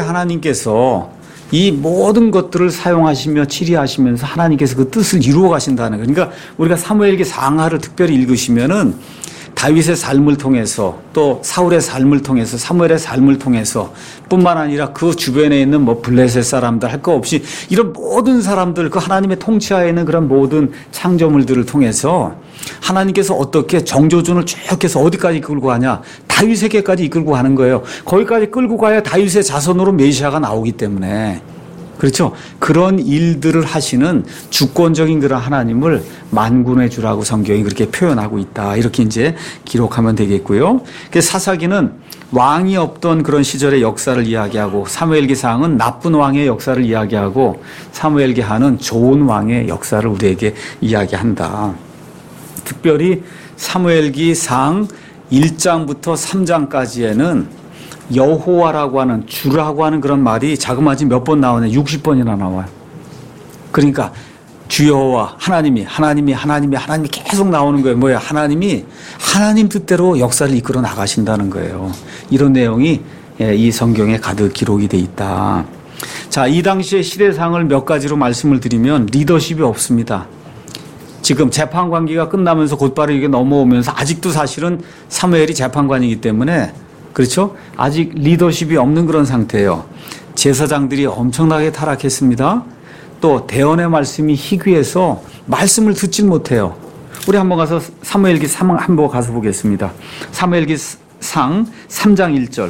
하나님께서 이 모든 것들을 사용하시며 치리하시면서 하나님께서 그 뜻을 이루어 가신다는 거예요. 그러니까 우리가 사무엘기 상하를 특별히 읽으시면은 다윗의 삶을 통해서 또 사울의 삶을 통해서 사무엘의 삶을 통해서 뿐만 아니라 그 주변에 있는 뭐 블레셋 사람들 할 거 없이 이런 모든 사람들 그 하나님의 통치하에 있는 그런 모든 창조물들을 통해서 하나님께서 어떻게 정조준을 쭉 해서 어디까지 이끌고 가냐? 다윗에게까지 이끌고 가는 거예요. 거기까지 끌고 가야 다윗의 자손으로 메시아가 나오기 때문에. 그렇죠? 그런 일들을 하시는 주권적인 그런 하나님을 만군의 주라고 성경이 그렇게 표현하고 있다. 이렇게 이제 기록하면 되겠고요. 그래서 사사기는 왕이 없던 그런 시절의 역사를 이야기하고 사무엘기 상은 나쁜 왕의 역사를 이야기하고 사무엘기 하는 좋은 왕의 역사를 우리에게 이야기한다. 특별히 사무엘기 상 1장부터 3장까지에는 여호와라고 하는 주라고 하는 그런 말이 자그마치 몇 번 나오냐? 60번이나 나와요. 그러니까 주 여호와 하나님이 계속 나오는 거예요. 뭐야? 하나님이 하나님 뜻대로 역사를 이끌어 나가신다는 거예요. 이런 내용이 이 성경에 가득 기록이 돼 있다. 자, 이 당시의 시대상을 몇 가지로 말씀을 드리면 리더십이 없습니다. 지금 재판관기가 끝나면서 곧바로 이게 넘어오면서 아직도 사실은 사무엘이 재판관이기 때문에 그렇죠? 아직 리더십이 없는 그런 상태예요. 제사장들이 엄청나게 타락했습니다. 또 대언의 말씀이 희귀해서 말씀을 듣질 못해요. 우리 한번 가서 사무엘기 3 한번 가서 보겠습니다. 사무엘기 상 3장 1절.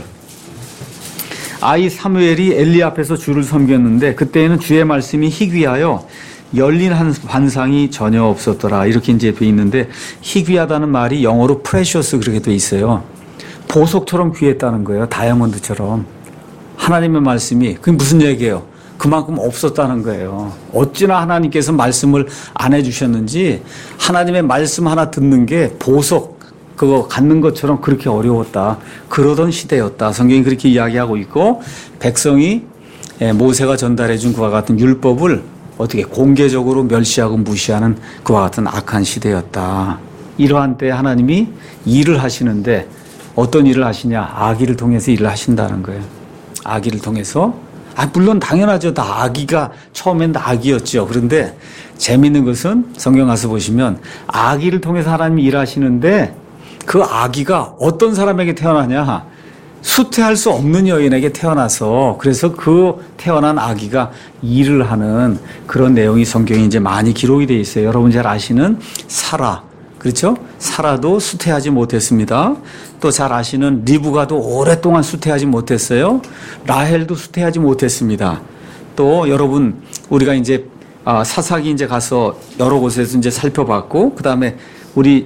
아이 사무엘이 엘리 앞에서 주를 섬겼는데 그때에는 주의 말씀이 희귀하여 열린 한 환상이 전혀 없었더라. 이렇게 이제 돼 있는데 희귀하다는 말이 영어로 precious 그렇게 돼 있어요. 보석처럼 귀했다는 거예요. 다이아몬드처럼. 하나님의 말씀이 그게 무슨 얘기예요? 그만큼 없었다는 거예요. 어찌나 하나님께서 말씀을 안 해주셨는지 하나님의 말씀 하나 듣는 게 보석 그거 갖는 것처럼 그렇게 어려웠다. 그러던 시대였다. 성경이 그렇게 이야기하고 있고 백성이 모세가 전달해 준 그와 같은 율법을 어떻게 공개적으로 멸시하고 무시하는 그와 같은 악한 시대였다. 이러한 때 하나님이 일을 하시는데 어떤 일을 하시냐? 아기를 통해서 일을 하신다는 거예요. 아기를 통해서. 물론 당연하죠. 다 아기가 처음엔 다 아기였죠. 그런데 재미있는 것은 성경 가서 보시면 아기를 통해서 하나님이 일하시는데 그 아기가 어떤 사람에게 태어나냐? 수태할 수 없는 여인에게 태어나서 그래서 그 태어난 아기가 일을 하는 그런 내용이 성경에 이제 많이 기록이 되어 있어요. 여러분 잘 아시는 사라. 그렇죠? 사라도 수태하지 못했습니다. 또 잘 아시는 리브가도 오랫동안 수태하지 못했어요. 라헬도 수태하지 못했습니다. 또 여러분 우리가 이제 사사기 이제 가서 여러 곳에서 이제 살펴봤고 그 다음에 우리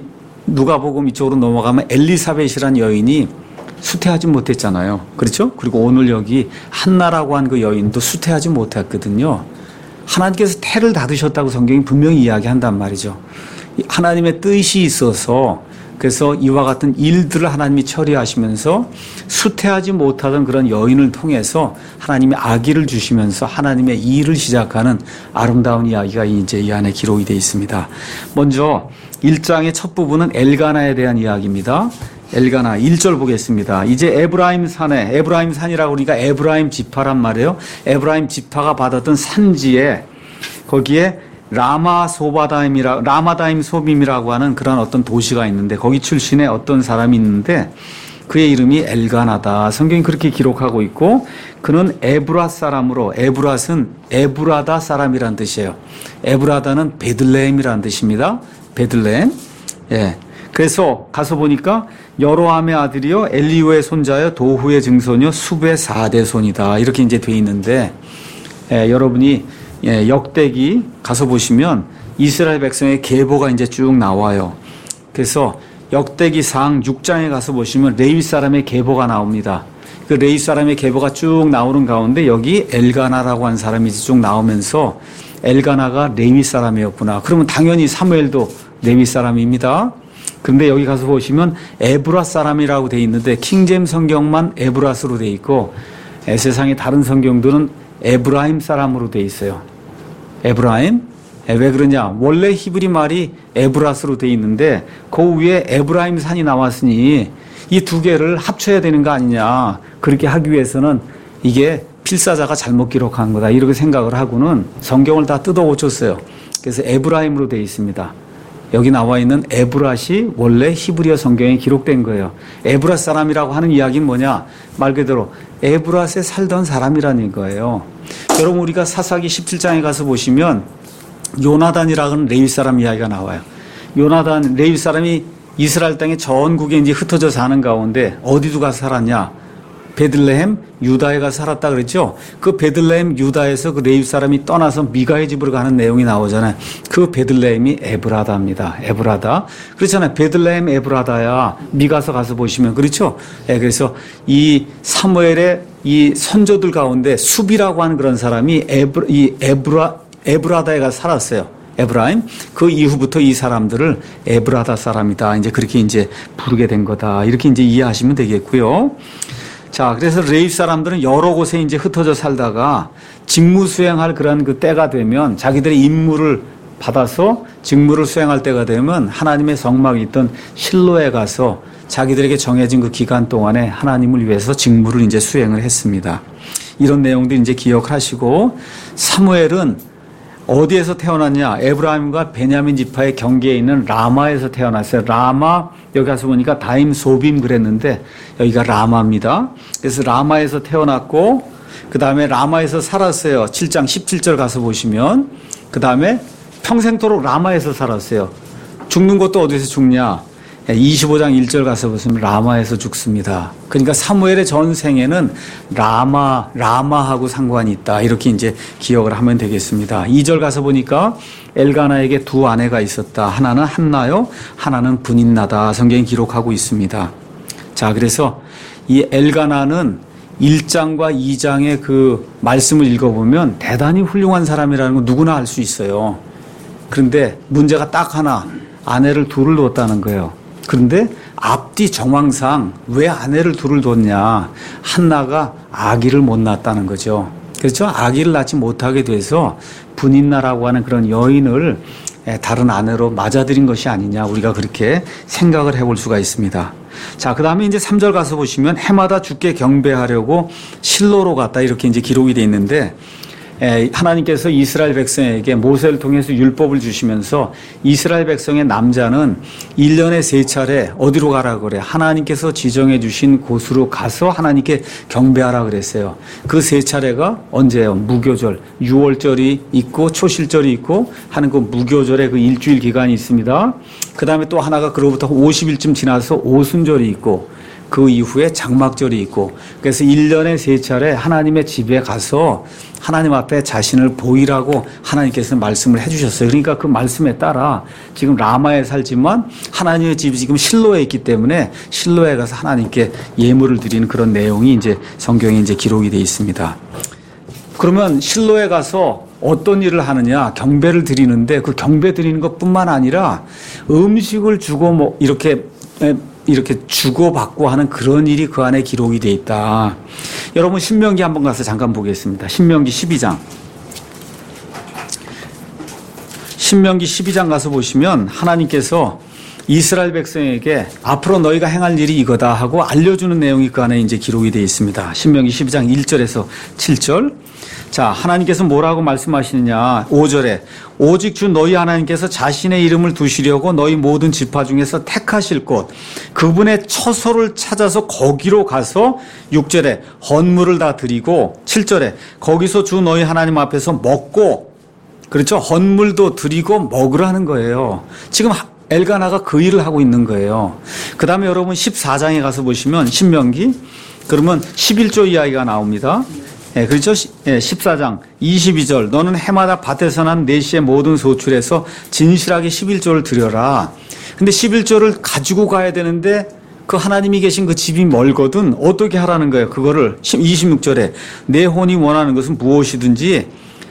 누가복음 이쪽으로 넘어가면 엘리사벳이라는 여인이 수태하지 못했잖아요. 그렇죠? 그리고 오늘 여기 한나라고 한 그 여인도 수태하지 못했거든요. 하나님께서 태를 닫으셨다고 성경이 분명히 이야기한단 말이죠. 하나님의 뜻이 있어서 그래서 이와 같은 일들을 하나님이 처리하시면서 수태하지 못하던 그런 여인을 통해서 하나님의 아기를 주시면서 하나님의 일을 시작하는 아름다운 이야기가 이제 이 안에 기록이 되어 있습니다. 먼저 1장의 첫 부분은 엘가나에 대한 이야기입니다. 엘가나 1절 보겠습니다. 이제 에브라임 산에, 에브라임 산이라고 그러니까 에브라임 지파란 말이에요. 에브라임 지파가 받았던 산지에 거기에 라마다임 소빔이라고 하는 그런 어떤 도시가 있는데 거기 출신의 어떤 사람이 있는데 그의 이름이 엘가나다. 성경이 그렇게 기록하고 있고 그는 에브랏 사람으로 에브랏은 에브라다 사람이란 뜻이에요. 에브라다는 베들레헴이란 뜻입니다. 베들레헴. 예. 그래서 가서 보니까 여로함의 아들이요 엘리후의 손자요 도후의 증손이요 숲의 4대 손이다. 이렇게 이제 돼 있는데 여러분이 역대기 가서 보시면 이스라엘 백성의 계보가 이제 쭉 나와요. 그래서 역대기상 6장에 가서 보시면 레위 사람의 계보가 나옵니다. 그 레위 사람의 계보가 쭉 나오는 가운데 여기 엘가나라고 한 사람이 쭉 나오면서 엘가나가 레위 사람이었구나. 그러면 당연히 사무엘도 레위 사람입니다. 그런데 여기 가서 보시면 에브랏 사람이라고 돼 있는데 킹제임 성경만 에브랏으로 돼 있고 세상의 다른 성경들은 에브라임 사람으로 돼 있어요. 에브라임? 왜 그러냐? 원래 히브리 말이 에브랏으로 돼 있는데 그 위에 에브라임 산이 나왔으니 이 두 개를 합쳐야 되는 거 아니냐. 그렇게 하기 위해서는 이게 필사자가 잘못 기록한 거다. 이렇게 생각을 하고는 성경을 다 뜯어 고쳤어요. 그래서 에브라임으로 돼 있습니다. 여기 나와 있는 에브랏이 원래 히브리어 성경에 기록된 거예요. 에브랏 사람이라고 하는 이야기는 뭐냐? 말 그대로 에브랏에 살던 사람이라는 거예요. 여러분 우리가 사사기 17장에 가서 보시면 요나단이라는 레위 사람 이야기가 나와요. 요나단 레위 사람이 이스라엘 땅의 전국에 이제 흩어져 사는 가운데 어디도 가서 살았냐? 베들레헴 유다에 가서 살았다 그랬죠. 그 베들레헴 유다에서 그 레위 사람이 떠나서 미가의 집으로 가는 내용이 나오잖아요. 그 베들레헴이 에브라다입니다. 에브라다. 그렇잖아요. 베들레헴 에브라다야. 미가서 가서 보시면 그렇죠. 그래서 이 사무엘의 이 선조들 가운데 숲이라고 하는 그런 사람이 에브라다에 가서 살았어요. 에브라임. 그 이후부터 이 사람들을 에브라다 사람이다. 이제 그렇게 이제 부르게 된 거다. 이렇게 이제 이해하시면 되겠고요. 자, 그래서 레위 사람들은 여러 곳에 이제 흩어져 살다가 직무 수행할 그런 그 때가 되면 자기들의 임무를 받아서 직무를 수행할 때가 되면 하나님의 성막이 있던 실로에 가서 자기들에게 정해진 그 기간 동안에 하나님을 위해서 직무를 이제 수행을 했습니다. 이런 내용들 이제 기억을 하시고 사무엘은 어디에서 태어났냐? 에브라임과 베냐민 지파의 경계에 있는 라마에서 태어났어요. 라마, 여기 가서 보니까 다임 소빔 그랬는데 여기가 라마입니다. 그래서 라마에서 태어났고 그 다음에 라마에서 살았어요. 7장 17절 가서 보시면 그 다음에 평생토록 라마에서 살았어요. 죽는 것도 어디서 죽냐? 25장 1절 가서 보시면 라마에서 죽습니다. 그러니까 사무엘의 전생에는 라마하고 상관이 있다. 이렇게 이제 기억을 하면 되겠습니다. 2절 가서 보니까 엘가나에게 두 아내가 있었다. 하나는 한나요, 하나는 분인나다. 성경이 기록하고 있습니다. 자, 그래서 이 엘가나는 1장과 2장의 그 말씀을 읽어보면 대단히 훌륭한 사람이라는 거 누구나 알 수 있어요. 그런데 문제가 딱 하나, 아내를 둘을 뒀다는 거예요. 그런데 앞뒤 정황상 왜 아내를 둘을 뒀냐? 한나가 아기를 못 낳았다는 거죠. 그렇죠? 아기를 낳지 못하게 돼서 분인나라고 하는 그런 여인을 다른 아내로 맞아들인 것이 아니냐. 우리가 그렇게 생각을 해볼 수가 있습니다. 자, 그 다음에 이제 3절 가서 보시면 해마다 주께 경배하려고 실로로 갔다. 이렇게 이제 기록이 되어 있는데 하나님께서 이스라엘 백성에게 모세를 통해서 율법을 주시면서 이스라엘 백성의 남자는 1년에 3차례 어디로 가라 그래? 하나님께서 지정해 주신 곳으로 가서 하나님께 경배하라 그랬어요. 그 3차례가 언제예요? 무교절, 6월절이 있고 초실절이 있고 하는 그 무교절의 그 일주일 기간이 있습니다. 그 다음에 또 하나가 그로부터 50일쯤 지나서 오순절이 있고 그 이후에 장막절이 있고 그래서 1년에 3차례 하나님의 집에 가서 하나님 앞에 자신을 보이라고 하나님께서 말씀을 해주셨어요. 그러니까 그 말씀에 따라 지금 라마에 살지만 하나님의 집이 지금 실로에 있기 때문에 실로에 가서 하나님께 예물을 드리는 그런 내용이 이제 성경에 이제 기록이 되어 있습니다. 그러면 실로에 가서 어떤 일을 하느냐? 경배를 드리는데 그 경배 드리는 것뿐만 아니라 음식을 주고 뭐 이렇게 주고받고 하는 그런 일이 그 안에 기록이 되어 있다. 여러분 신명기 한번 가서 잠깐 보겠습니다. 신명기 12장. 신명기 12장 가서 보시면 하나님께서 이스라엘 백성에게 앞으로 너희가 행할 일이 이거다 하고 알려주는 내용이 그 안에 이제 기록이 되어 있습니다. 신명기 12장 1절에서 7절. 자, 하나님께서 뭐라고 말씀하시느냐. 5절에 오직 주 너희 하나님께서 자신의 이름을 두시려고 너희 모든 지파 중에서 택하실 곳 그분의 처소를 찾아서 거기로 가서 6절에 헌물을 다 드리고 7절에 거기서 주 너희 하나님 앞에서 먹고 그렇죠. 헌물도 드리고 먹으라는 거예요. 지금 엘가나가 그 일을 하고 있는 거예요. 그 다음에 여러분 14장에 가서 보시면 신명기 그러면 11조 이야기가 나옵니다. 예, 그렇죠. 14장 22절 너는 해마다 밭에서 난 내시의 모든 소출에서 진실하게 11조를 드려라. 근데 11조를 가지고 가야 되는데 그 하나님이 계신 그 집이 멀거든 어떻게 하라는 거예요. 그거를 26절에 내 혼이 원하는 것은 무엇이든지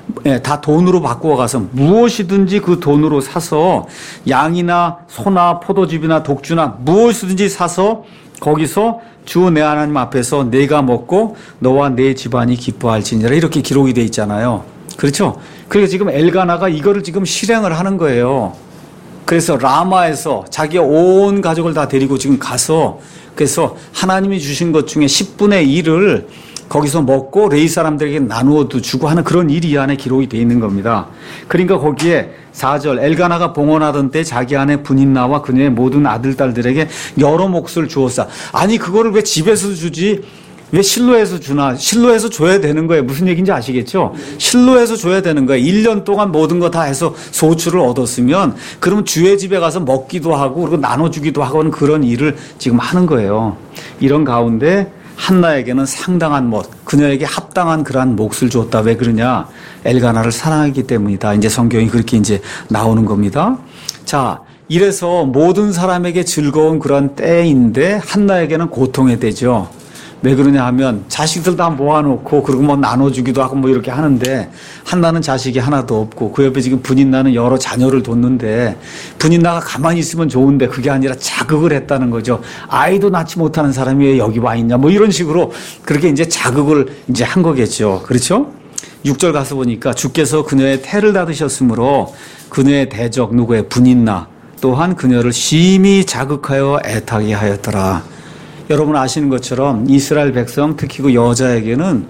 다 돈으로 바꾸어 가서 무엇이든지 그 돈으로 사서 양이나 소나 포도즙이나 독주나 무엇이든지 사서 거기서 주 내 하나님 앞에서 내가 먹고 너와 내 집안이 기뻐할지니라 이렇게 기록이 돼 있잖아요. 그렇죠? 그래서 지금 엘가나가 이거를 지금 실행을 하는 거예요. 그래서 라마에서 자기 온 가족을 다 데리고 지금 가서 그래서 하나님이 주신 것 중에 10분의 1을 거기서 먹고 레위 사람들에게 나누어도 주고 하는 그런 일이 이 안에 기록이 되어 있는 겁니다. 그러니까 거기에 4절 엘가나가 봉헌하던 때 자기 아내 분인나와 그녀의 모든 아들 딸들에게 여러 몫을 주었사. 아니 그거를 왜 집에서 주지? 왜 실로에서 주나? 실로에서 줘야 되는 거예요. 무슨 얘기인지 아시겠죠? 실로에서 줘야 되는 거예요. 1년 동안 모든 거 다 해서 소출을 얻었으면 그러면 주의 집에 가서 먹기도 하고 그리고 나눠주기도 하고 하는 그런 일을 지금 하는 거예요. 이런 가운데 한나에게는 상당한 몫, 그녀에게 합당한 그러한 몫을 줬다. 왜 그러냐? 엘가나를 사랑하기 때문이다. 이제 성경이 그렇게 이제 나오는 겁니다. 자, 이래서 모든 사람에게 즐거운 그런 때인데 한나에게는 고통의 때죠. 왜 그러냐 하면 자식들 다 모아놓고 그리고 뭐 나눠주기도 하고 뭐 이렇게 하는데 한나는 자식이 하나도 없고 그 옆에 지금 분인나는 여러 자녀를 뒀는데 분인나가 가만히 있으면 좋은데 그게 아니라 자극을 했다는 거죠. 아이도 낳지 못하는 사람이 왜 여기 와 있냐 뭐 이런 식으로 그렇게 이제 자극을 이제 한 거겠죠. 그렇죠? 6절 가서 보니까 주께서 그녀의 태를 닫으셨으므로 그녀의 대적 누구의 분인나 또한 그녀를 심히 자극하여 애타게 하였더라. 여러분 아시는 것처럼 이스라엘 백성 특히 그 여자에게는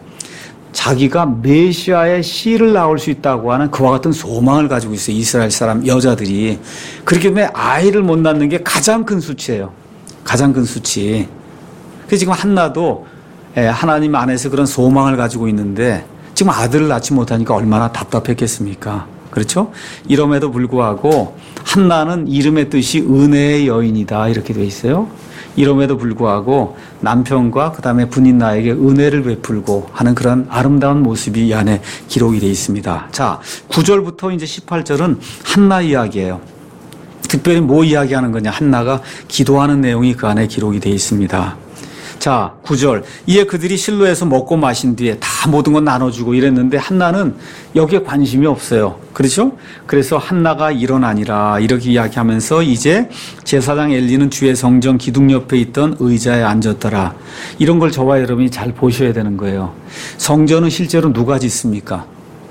자기가 메시아의 씨를 낳을 수 있다고 하는 그와 같은 소망을 가지고 있어요. 이스라엘 사람 여자들이. 그렇기 때문에 아이를 못 낳는 게 가장 큰 수치예요. 가장 큰 수치. 그래서 지금 한나도 하나님 안에서 그런 소망을 가지고 있는데 지금 아들을 낳지 못하니까 얼마나 답답했겠습니까? 그렇죠? 이럼에도 불구하고 한나는 이름의 뜻이 은혜의 여인이다 이렇게 돼 있어요. 이럼에도 불구하고 남편과 그 다음에 분인나에게 은혜를 베풀고 하는 그런 아름다운 모습이 이 안에 기록이 되어 있습니다. 자, 9절부터 이제 18절은 한나 이야기예요. 특별히 뭐 이야기하는 거냐? 한나가 기도하는 내용이 그 안에 기록이 되어 있습니다. 자, 9절. 이에 그들이 실로에서 먹고 마신 뒤에 다 모든 건 나눠주고 이랬는데 한나는 여기에 관심이 없어요. 그렇죠? 그래서 한나가 일어나니라 이렇게 이야기하면서 이제 제사장 엘리는 주의 성전 기둥 옆에 있던 의자에 앉았더라. 이런 걸 저와 여러분이 잘 보셔야 되는 거예요. 성전은 실제로 누가 짓습니까?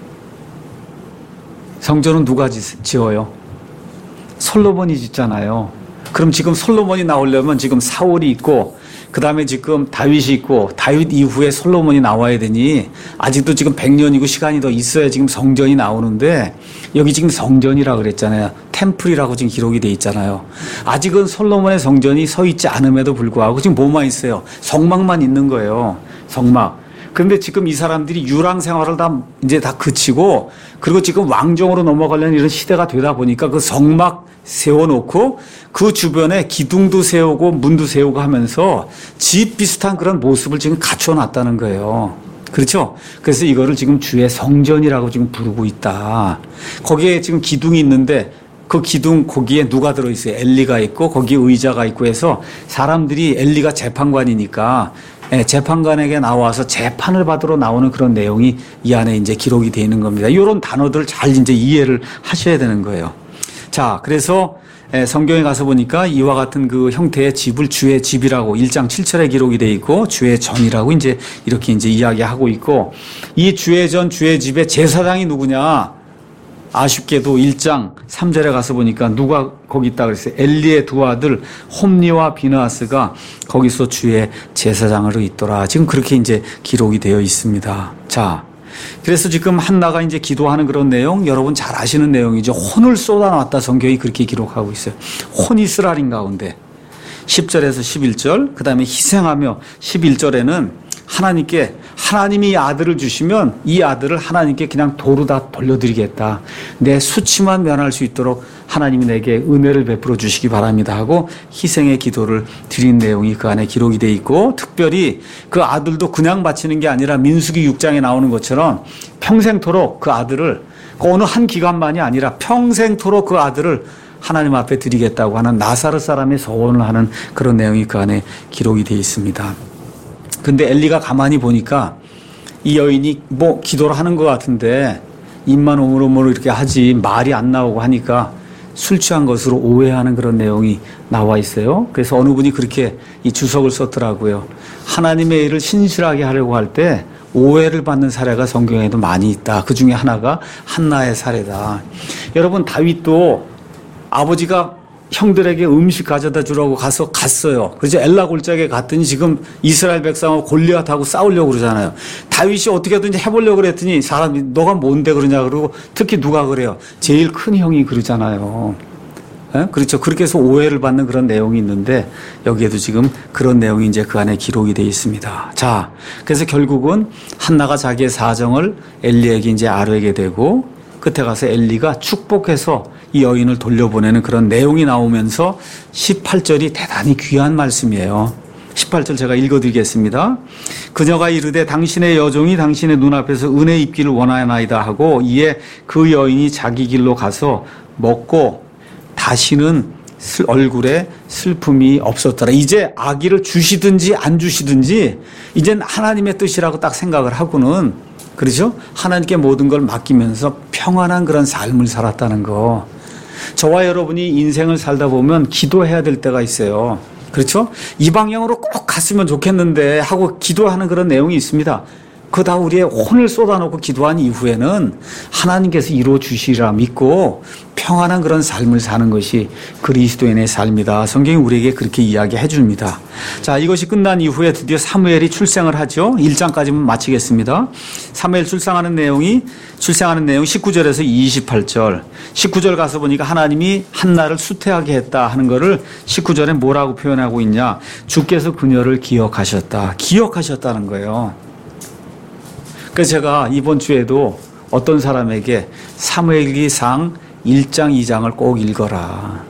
성전은 누가 지어요? 솔로몬이 짓잖아요. 그럼 지금 솔로몬이 나오려면 지금 사울이 있고 그 다음에 지금 다윗이 있고 다윗 이후에 솔로몬이 나와야 되니 아직도 지금 100년이고 시간이 더 있어야 지금 성전이 나오는데 여기 지금 성전이라고 그랬잖아요. 템플이라고 지금 기록이 돼 있잖아요. 아직은 솔로몬의 성전이 서 있지 않음에도 불구하고 지금 뭐만 있어요? 성막만 있는 거예요. 성막. 그런데 지금 이 사람들이 유랑 생활을 이제 다 그치고 그리고 지금 왕정으로 넘어가려는 이런 시대가 되다 보니까 그 성막 세워놓고 그 주변에 기둥도 세우고 문도 세우고 하면서 집 비슷한 그런 모습을 지금 갖춰 놨다는 거예요. 그렇죠? 그래서 이거를 지금 주의 성전이라고 지금 부르고 있다. 거기에 지금 기둥이 있는데 그 기둥 거기에 누가 들어있어요? 엘리가 있고 거기에 의자가 있고 해서 사람들이 엘리가 재판관이니까 재판관에게 나와서 재판을 받으러 나오는 그런 내용이 이 안에 이제 기록이 되어 있는 겁니다. 이런 단어들 잘 이제 이해를 하셔야 되는 거예요. 자, 그래서 성경에 가서 보니까 이와 같은 그 형태의 집을 주의 집이라고 1장 7절에 기록이 되어 있고 주의 전이라고 이제 이렇게 이제 이야기하고 있고 이 주의 전 주의 집의 제사장이 누구냐? 아쉽게도 1장 3절에 가서 보니까 누가 거기 있다 그랬어요. 엘리의 두 아들 홈니와 비느하스가 거기서 주의 제사장으로 있더라. 지금 그렇게 이제 기록이 되어 있습니다. 자, 그래서 지금 한나가 이제 기도하는 그런 내용 여러분 잘 아시는 내용이죠. 혼을 쏟아놨다 성경이 그렇게 기록하고 있어요. 혼 이스라엘 가운데 10절에서 11절 그 다음에 희생하며 11절에는 하나님께 하나님이 아들을 주시면 이 아들을 하나님께 그냥 도로 다 돌려드리겠다. 내 수치만 면할 수 있도록 하나님이 내게 은혜를 베풀어 주시기 바랍니다 하고 희생의 기도를 드린 내용이 그 안에 기록이 돼 있고 특별히 그 아들도 그냥 바치는 게 아니라 민수기 6장에 나오는 것처럼 평생토록 그 아들을 어느 한 기간만이 아니라 평생토록 그 아들을 하나님 앞에 드리겠다고 하는 나사렛 사람의 서원을 하는 그런 내용이 그 안에 기록이 돼 있습니다. 근데 엘리가 가만히 보니까 이 여인이 뭐 기도를 하는 것 같은데 입만 오물오물 이렇게 하지 말이 안 나오고 하니까 술 취한 것으로 오해하는 그런 내용이 나와 있어요. 그래서 어느 분이 그렇게 이 주석을 썼더라고요. 하나님의 일을 신실하게 하려고 할 때 오해를 받는 사례가 성경에도 많이 있다. 그 중에 하나가 한나의 사례다. 여러분 다윗도 아버지가 형들에게 음식 가져다 주라고 갔어요. 그래서 엘라 골짜기에 갔더니 지금 이스라엘 백성하고 골리앗하고 싸우려고 그러잖아요. 다윗이 어떻게든지 해보려고 그랬더니 사람이 너가 뭔데 그러냐 그러고 특히 누가 그래요? 제일 큰 형이 그러잖아요. 그렇죠. 그렇게 해서 오해를 받는 그런 내용이 있는데 여기에도 지금 그런 내용이 이제 그 안에 기록이 되어 있습니다. 자, 그래서 결국은 한나가 자기의 사정을 엘리에게 이제 아뢰게 되고 끝에 가서 엘리가 축복해서 이 여인을 돌려보내는 그런 내용이 나오면서 18절이 대단히 귀한 말씀이에요. 18절 제가 읽어드리겠습니다. 그녀가 이르되 당신의 여종이 당신의 눈앞에서 은혜 입기를 원하나이다 하고 이에 그 여인이 자기 길로 가서 먹고 다시는 얼굴에 슬픔이 없었더라. 이제 아기를 주시든지 안 주시든지 이젠 하나님의 뜻이라고 딱 생각을 하고는 그렇죠? 하나님께 모든 걸 맡기면서 평안한 그런 삶을 살았다는 거. 저와 여러분이 인생을 살다 보면 기도해야 될 때가 있어요. 그렇죠? 이 방향으로 꼭 갔으면 좋겠는데 하고 기도하는 그런 내용이 있습니다. 그거 다 우리의 혼을 쏟아놓고 기도한 이후에는 하나님께서 이루어 주시리라 믿고 평안한 그런 삶을 사는 것이 그리스도인의 삶이다. 성경이 우리에게 그렇게 이야기해 줍니다. 자, 이것이 끝난 이후에 드디어 사무엘이 출생을 하죠. 1장까지만 마치겠습니다. 사무엘 출생하는 내용 19절에서 28절. 19절 가서 보니까 하나님이 한나를 수태하게 했다 하는 거를 19절에 뭐라고 표현하고 있냐. 주께서 그녀를 기억하셨다는 거예요. 그래서 제가 이번 주에도 어떤 사람에게 사무엘기상 1장, 2장을 꼭 읽어라.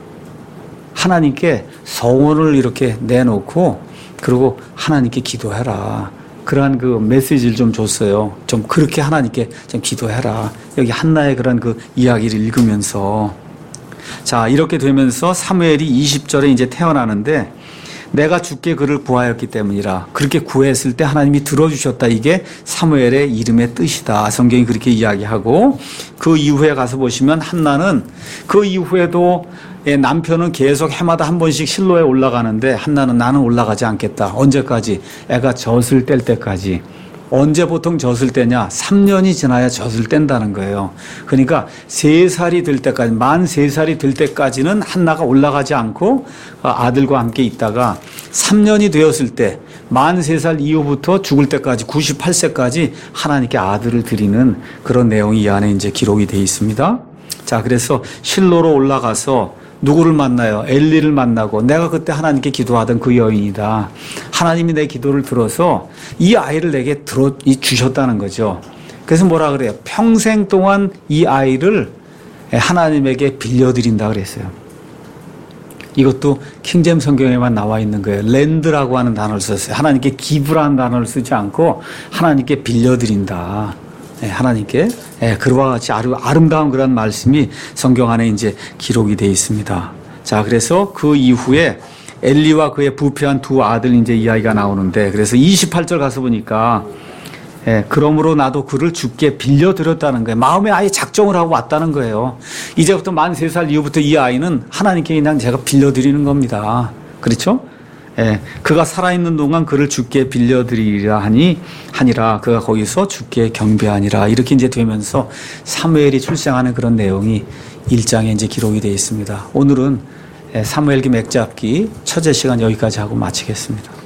하나님께 서원을 이렇게 내놓고 그리고 하나님께 기도해라. 그러한 그 메시지를 좀 줬어요. 좀 그렇게 하나님께 좀 기도해라. 여기 한나의 그런 그 이야기를 읽으면서 자, 이렇게 되면서 사무엘이 20절에 이제 태어나는데 내가 주께 그를 구하였기 때문이라. 그렇게 구했을 때 하나님이 들어주셨다. 이게 사무엘의 이름의 뜻이다. 성경이 그렇게 이야기하고 그 이후에 가서 보시면 한나는 그 이후에도 남편은 계속 해마다 한 번씩 실로에 올라가는데 한나는 나는 올라가지 않겠다. 언제까지? 애가 젖을 뗄 때까지. 언제 보통 젖을 떼냐? 3년이 지나야 젖을 뗀다는 거예요. 그러니까 3살이 될 때까지, 만 3살이 될 때까지는 한나가 올라가지 않고 아들과 함께 있다가 3년이 되었을 때, 만 3살 이후부터 죽을 때까지 98세까지 하나님께 아들을 드리는 그런 내용이 이 안에 이제 기록이 되어 있습니다. 자, 그래서 실로로 올라가서 누구를 만나요? 엘리를 만나고 내가 그때 하나님께 기도하던 그 여인이다. 하나님이 내 기도를 들어서 이 아이를 내게 주셨다는 거죠. 그래서 뭐라 그래요? 평생 동안 이 아이를 하나님에게 빌려드린다 그랬어요. 이것도 킹제임 성경에만 나와 있는 거예요. 랜드라고 하는 단어를 썼어요. 하나님께 기부라는 단어를 쓰지 않고 하나님께 빌려드린다. 하나님께 그와 같이 아름다운 그런 말씀이 성경 안에 이제 기록이 되어 있습니다. 자, 그래서 그 이후에 엘리와 그의 부패한 두 아들 이제 이야기가 나오는데, 그래서 28절 가서 보니까 그러므로 나도 그를 주께 빌려드렸다는 거예요. 마음에 아예 작정을 하고 왔다는 거예요. 이제부터 만 3살 이후부터 이 아이는 하나님께 그냥 제가 빌려드리는 겁니다. 그렇죠? 그가 살아있는 동안 그를 주께 빌려드리리라 하니라. 그가 거기서 주께 경배하니라. 이렇게 이제 되면서 사무엘이 출생하는 그런 내용이 1장에 이제 기록이 되어 있습니다. 오늘은 사무엘기 맥잡기 첫째 시간 여기까지 하고 마치겠습니다.